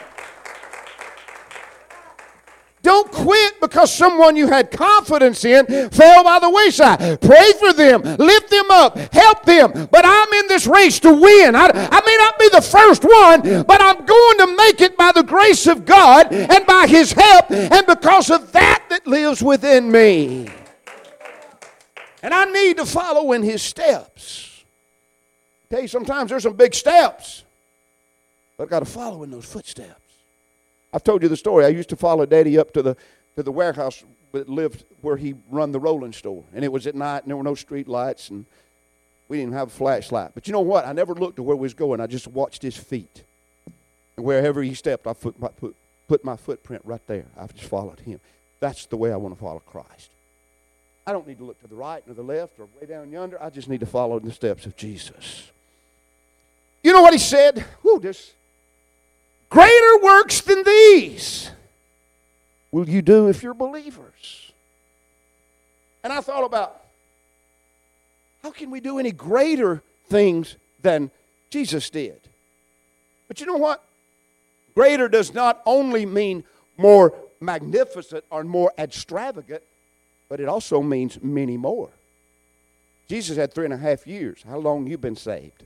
Speaker 5: Don't quit because someone you had confidence in fell by the wayside. Pray for them. Lift them up. Help them. But I'm in this race to win. I may not be the first one, but I'm going to make it by the grace of God and by his help and because of that lives within me. And I need to follow in his steps. I tell you, sometimes there's some big steps, but I've got to follow in those footsteps. I've told you the story. I used to follow Daddy up to the warehouse that lived where he run the rolling store. And it was at night and there were no street lights and we didn't have a flashlight. But you know what? I never looked to where we was going. I just watched his feet. And wherever he stepped, I put my footprint right there. I just followed him. That's the way I want to follow Christ. I don't need to look to the right or the left or way down yonder. I just need to follow in the steps of Jesus. You know what he said? Greater works than these will you do if you're believers. And I thought about, how can we do any greater things than Jesus did? But you know what? Greater does not only mean more magnificent or more extravagant, but it also means many more. Jesus had 3.5 years. How long have you been saved?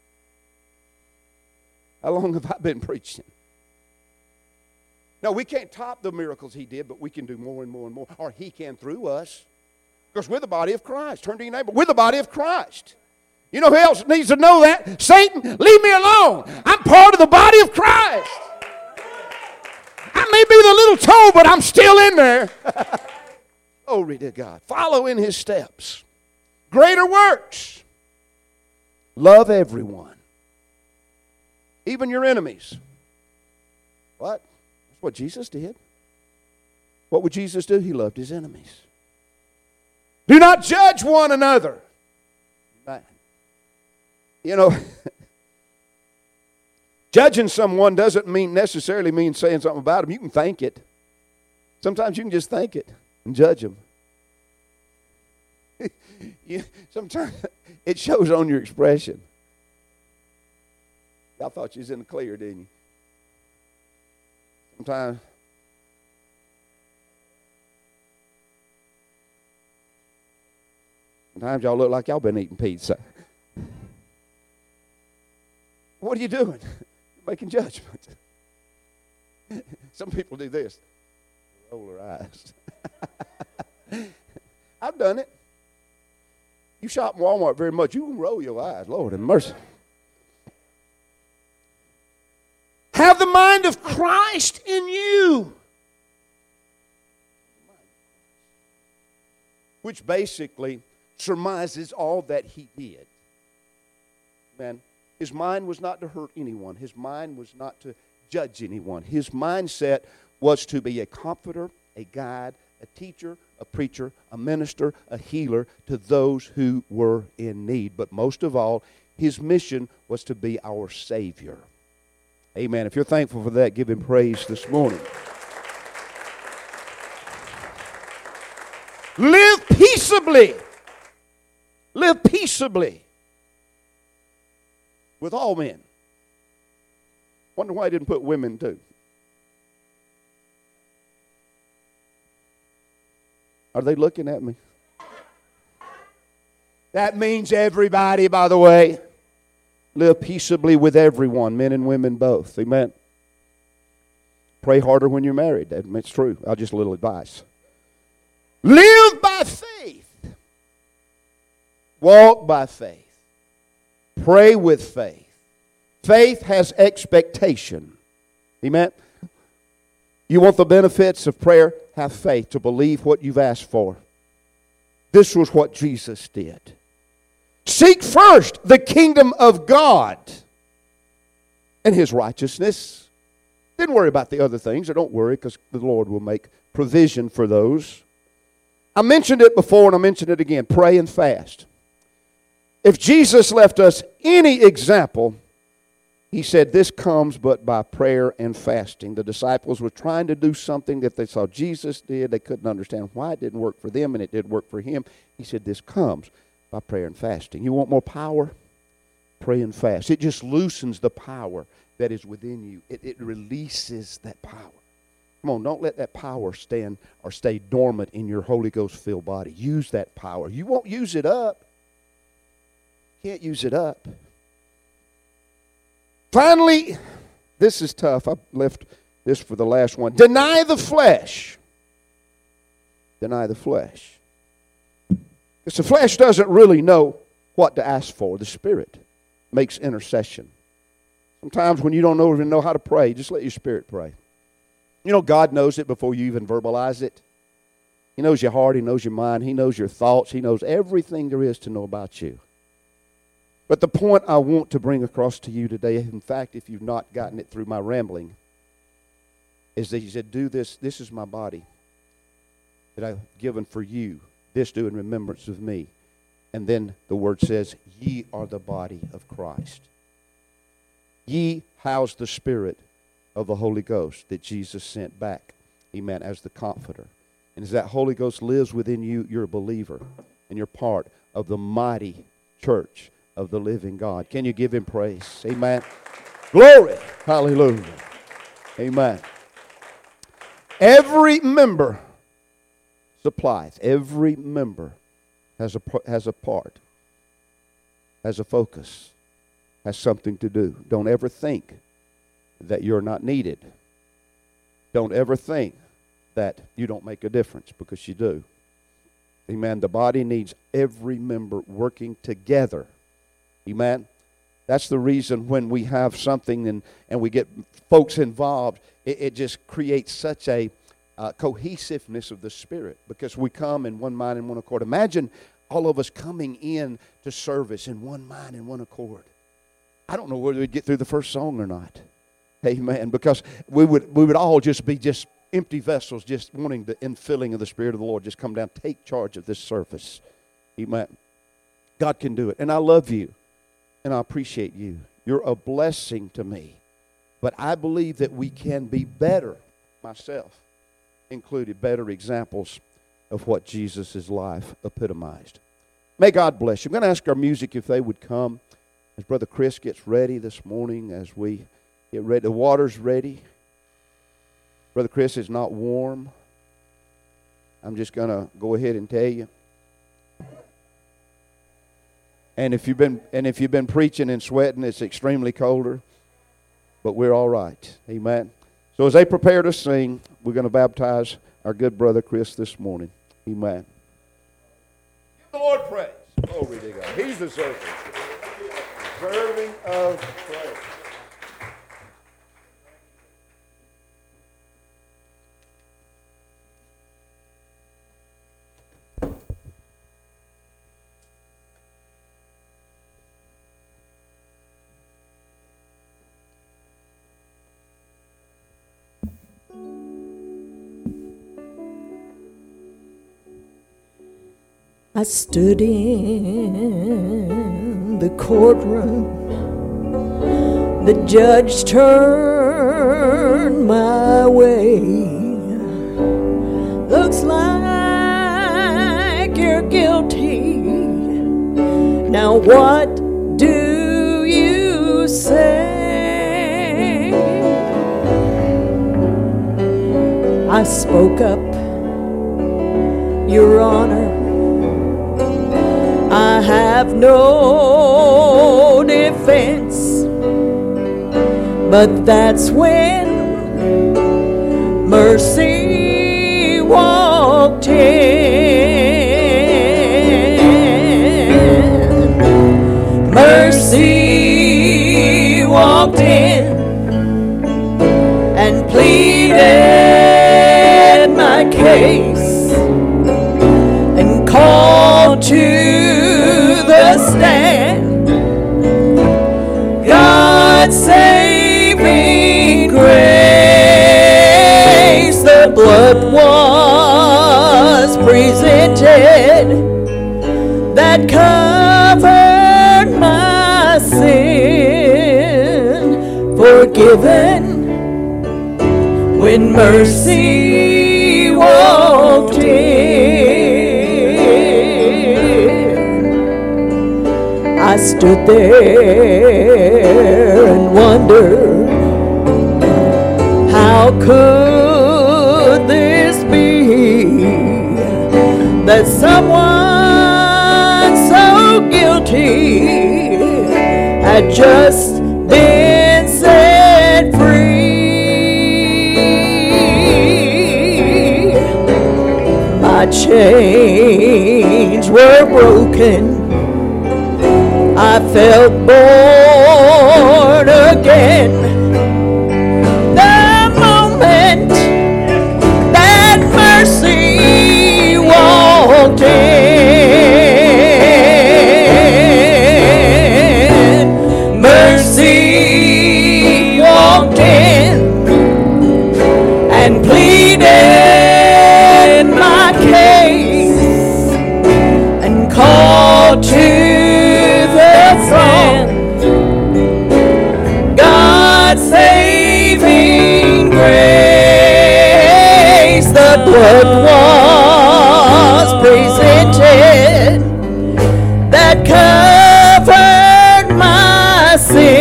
Speaker 5: How long have I been preaching? No, we can't top the miracles he did, but we can do more and more and more. Or he can through us. Because we're the body of Christ. Turn to your neighbor. We're the body of Christ. You know who else needs to know that? Satan, leave me alone. I'm part of the body of Christ. I may be the little toe, but I'm still in there. Glory to God. Follow in his steps. Greater works. Love everyone. Even your enemies. What? That's what Jesus did. What would Jesus do? He loved his enemies. Do not judge one another. Right. You know, judging someone doesn't necessarily mean saying something about them. You can think it. Sometimes you can just think it and judge them. Sometimes it shows on your expression. Y'all thought you was in the clear, didn't you? Sometimes y'all look like y'all been eating pizza. What are you doing? You're making judgments. Some people do this. Roll their eyes. I've done it. You shop in Walmart very much, you can roll your eyes. Lord have mercy. Have the mind of Christ in you. Which basically surmises all that he did. Man, his mind was not to hurt anyone. His mind was not to judge anyone. His mindset was to be a comforter, a guide, a teacher, a preacher, a minister, a healer to those who were in need. But most of all, his mission was to be our Savior. Amen. If you're thankful for that, give him praise this morning. Live peaceably. Live peaceably with all men. Wonder why he didn't put women too. Are they looking at me? That means everybody, by the way. Live peaceably with everyone, men and women both. Amen. Pray harder when you're married. That's true. I'll just a little advice. Live by faith. Walk by faith. Pray with faith. Faith has expectation. Amen. You want the benefits of prayer? Have faith to believe what you've asked for. This was what Jesus did. Seek first the kingdom of God and his righteousness. Didn't worry about the other things, or don't worry, because the Lord will make provision for those. I mentioned it before and I mention it again. Pray and fast. If Jesus left us any example, he said this comes but by prayer and fasting. The disciples were trying to do something that they saw Jesus did. They couldn't understand why it didn't work for them, and it did work for him. He said this comes by prayer and fasting. You want more power? Pray and fast. It just loosens the power that is within you. It releases that power. Come on, don't let that power stand or stay dormant in your Holy Ghost-filled body. Use that power. You won't use it up. Can't use it up. Finally, this is tough. I left this for the last one. Deny the flesh. Deny the flesh. Because the flesh doesn't really know what to ask for. The Spirit makes intercession. Sometimes when you don't even know how to pray, just let your spirit pray. You know, God knows it before you even verbalize it. He knows your heart. He knows your mind. He knows your thoughts. He knows everything there is to know about you. But the point I want to bring across to you today, in fact, if you've not gotten it through my rambling, is that he said, do this. This is my body that I've given for you. This do in remembrance of me. And then the word says, ye are the body of Christ. Ye house the Spirit of the Holy Ghost that Jesus sent back, amen, as the Comforter. And as that Holy Ghost lives within you, you're a believer. And you're part of the mighty church of the living God. Can you give him praise? Amen. Glory. Hallelujah. Amen. Every member supplies. Every member has a part, has a focus, has something to do. Don't ever think that you're not needed. Don't ever think that you don't make a difference, because you do. Amen. The body needs every member working together. Amen. That's the reason when we have something and we get folks involved, it just creates such a cohesiveness of the Spirit, because we come in one mind and one accord. Imagine all of us coming in to service in one mind and one accord. I don't know whether we'd get through the first song or not. Amen. Because we would all just be just empty vessels, just wanting the infilling of the Spirit of the Lord. Just come down, take charge of this service. Amen. God can do it. And I love you, and I appreciate you. You're a blessing to me. But I believe that we can be better, myself included, better examples of what Jesus' life epitomized. May God bless you. I'm going to ask our music if they would come as Brother Chris gets ready this morning, as we get ready. The water's ready. Brother Chris is not warm. I'm just going to go ahead and tell you. And if you've been preaching and sweating, it's extremely colder, but we're all right. Amen. So as they prepare to sing, we're going to baptize our good brother Chris this morning. Amen. Give the Lord praise. Glory to God. He's deserving of praise.
Speaker 2: I stood in the courtroom. The judge turned my way. Looks like you're guilty. Now what do you say? I spoke up, Your Honor. I have no defense, but that's when mercy walked in. Mercy walked in and pleaded my case and called to the stand, God's saving grace. The blood was presented that covered my sin, forgiven when mercy walked in. I stood there and wondered, how could this be, that someone so guilty had just been set free. My chains were broken, I felt born again. The moment that mercy walked in, mercy walked in and pleaded my case and called to God's saving grace. The blood was presented that covered my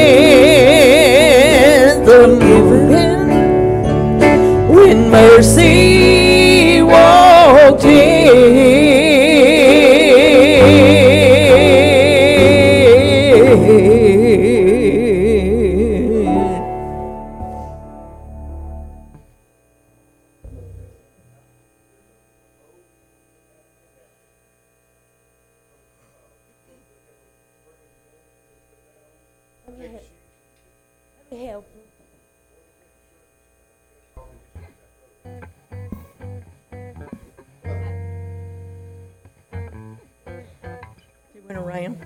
Speaker 2: sins. Forgiven when mercy walked in. around.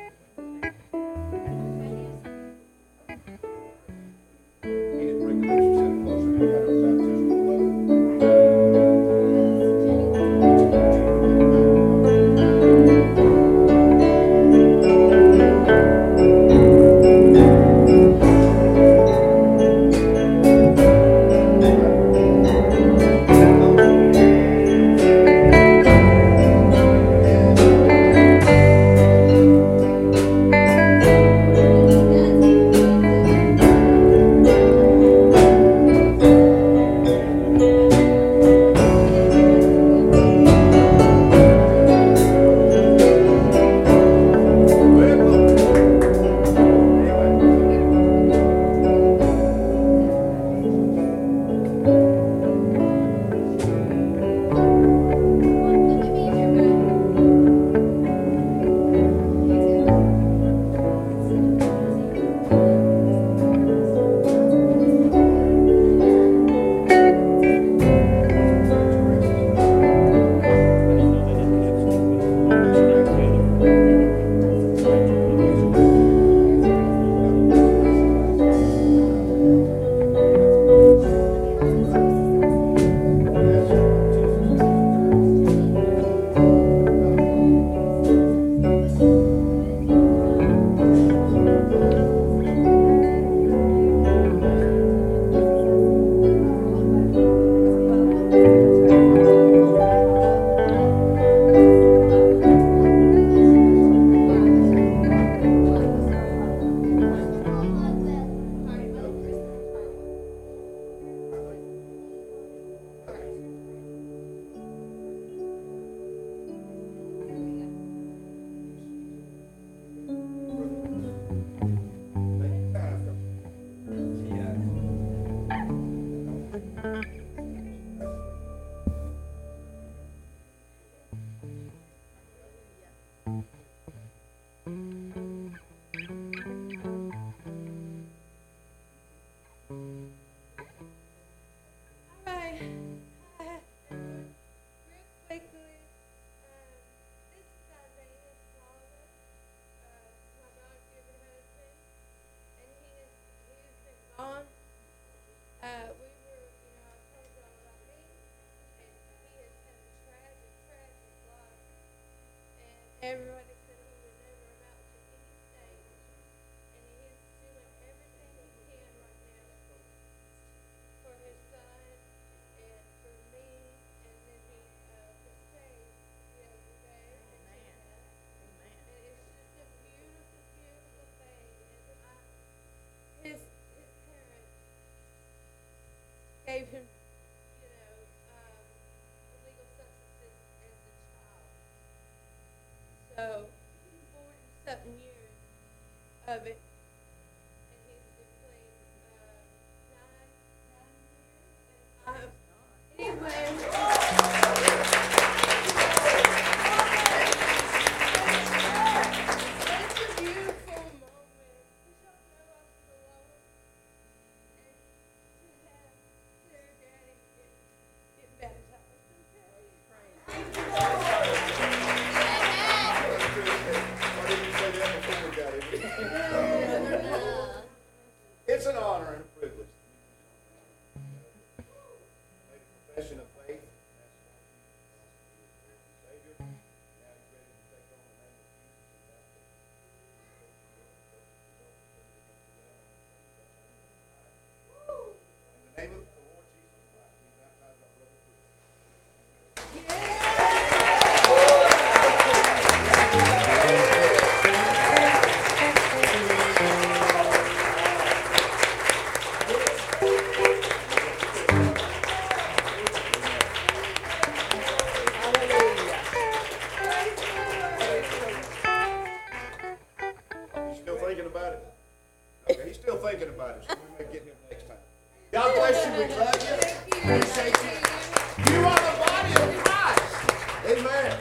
Speaker 6: Everybody said he would never amount to anything, and he is doing everything he can right now for his son and for me, and then he was saved the other day. Amen. And it's just a beautiful, beautiful thing. And his parents gave him, illegal substances as a child. So, 40-something years of it, and he's been clean 9 years. Anyway, it's a beautiful moment. We don't know I was alone, and to have their daddy get baptized.
Speaker 5: It's an honor and a privilege. Made a profession of faith. Savior. Now he's ready to take on the name of Jesus. In the name of the Lord Jesus Christ, we baptize our brother thinking about it, so we may get him next time. God bless you. We love you. Appreciate you. You are the body of Christ.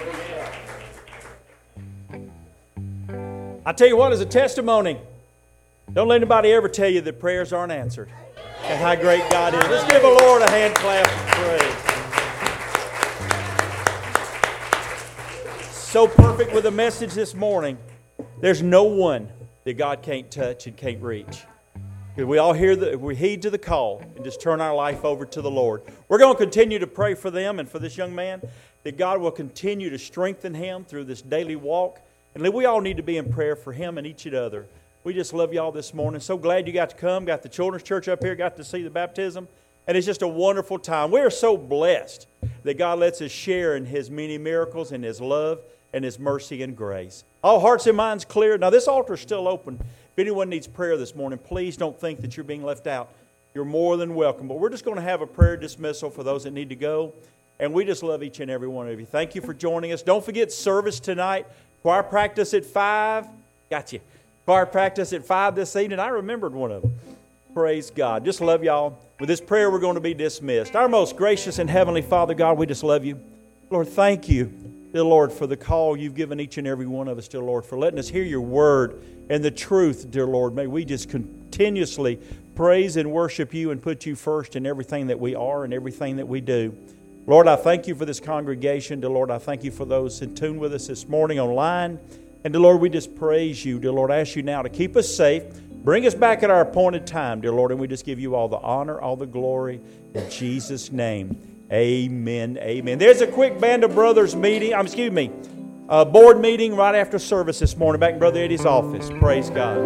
Speaker 5: Amen.
Speaker 4: I tell you what, as a testimony, don't let anybody ever tell you that prayers aren't answered and how great God is. Let's give the Lord a hand clap of praise. so perfect with the message this morning. There's no one that God can't touch and can't reach. We all we heed to the call and just turn our life over to the Lord. We're going to continue to pray for them and for this young man, that God will continue to strengthen him through this daily walk. And we all need to be in prayer for him and each other. We just love y'all this morning. So glad you got to come. Got the children's church up here. Got to see the baptism. And it's just a wonderful time. We are so blessed that God lets us share in His many miracles and His love and His mercy and grace. All hearts and minds clear. Now this altar is still open. If anyone needs prayer this morning, please don't think that you're being left out. You're more than welcome. But we're just going to have a prayer dismissal for those that need to go. And we just love each and every one of you. Thank you for joining us. Don't forget service tonight. Choir practice at 5. Got you. Choir practice at 5 this evening. I remembered one of them. Praise God. Just love y'all. With this prayer, we're going to be dismissed. Our most gracious and heavenly Father, God, we just love you. Lord, thank you, dear Lord, for the call you've given each and every one of us, dear Lord, for letting us hear your word and the truth, dear Lord. May we just continuously praise and worship you and put you first in everything that we are and everything that we do. Lord, I thank you for this congregation. Dear Lord, I thank you for those in tune with us this morning online. And dear Lord, we just praise you. Dear Lord, I ask you now to keep us safe. Bring us back at our appointed time, dear Lord, and we just give you all the honor, all the glory, in Jesus' name. Amen, amen. There's a quick Band of Brothers meeting, a board meeting right after service this morning back in Brother Eddie's office. Praise God.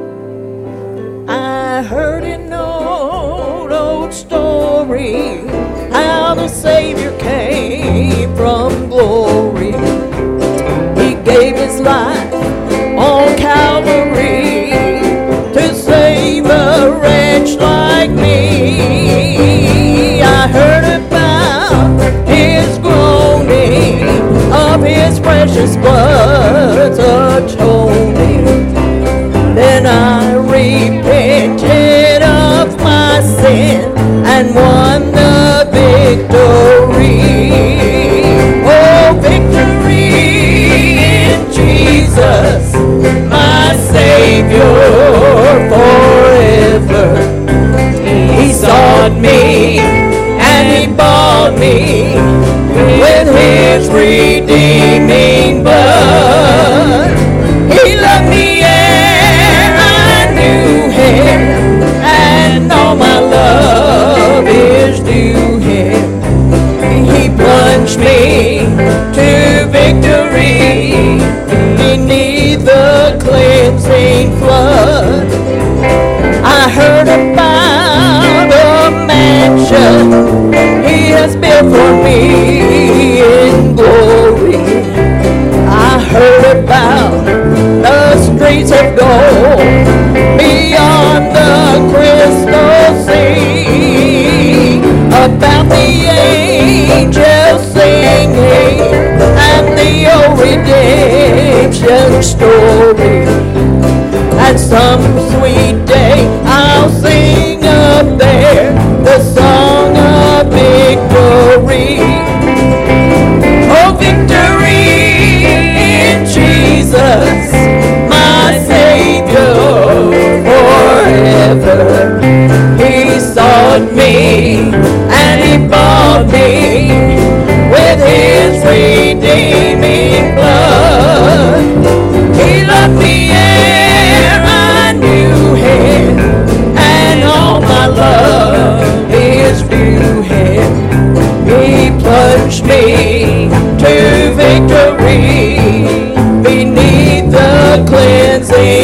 Speaker 2: I heard an old story, how the Savior came from glory. He gave His life on Calvary to save a wretch like me. I heard about His groaning, of His precious blood's atoning. Then I repented of my sin and won the victory. Oh, victory in Jesus, my Savior forever. He sought me and He bought me with His redeeming blood. He loved me ere I knew Him, and all my love is due Him. He plunged me to victory beneath the cleansing flood. I heard about a mansion He has built for me in glory. I heard about the streets of gold beyond the crystal sea, about the angels singing and the old redemption story. And some sweet day I'll sing up there the song of victory. Oh, victory in Jesus, my Savior forever. He sought me and He bought me with His redeeming blood. He loved me ere I knew Him, and all my love is due Him. He plunged me to victory beneath the cleansing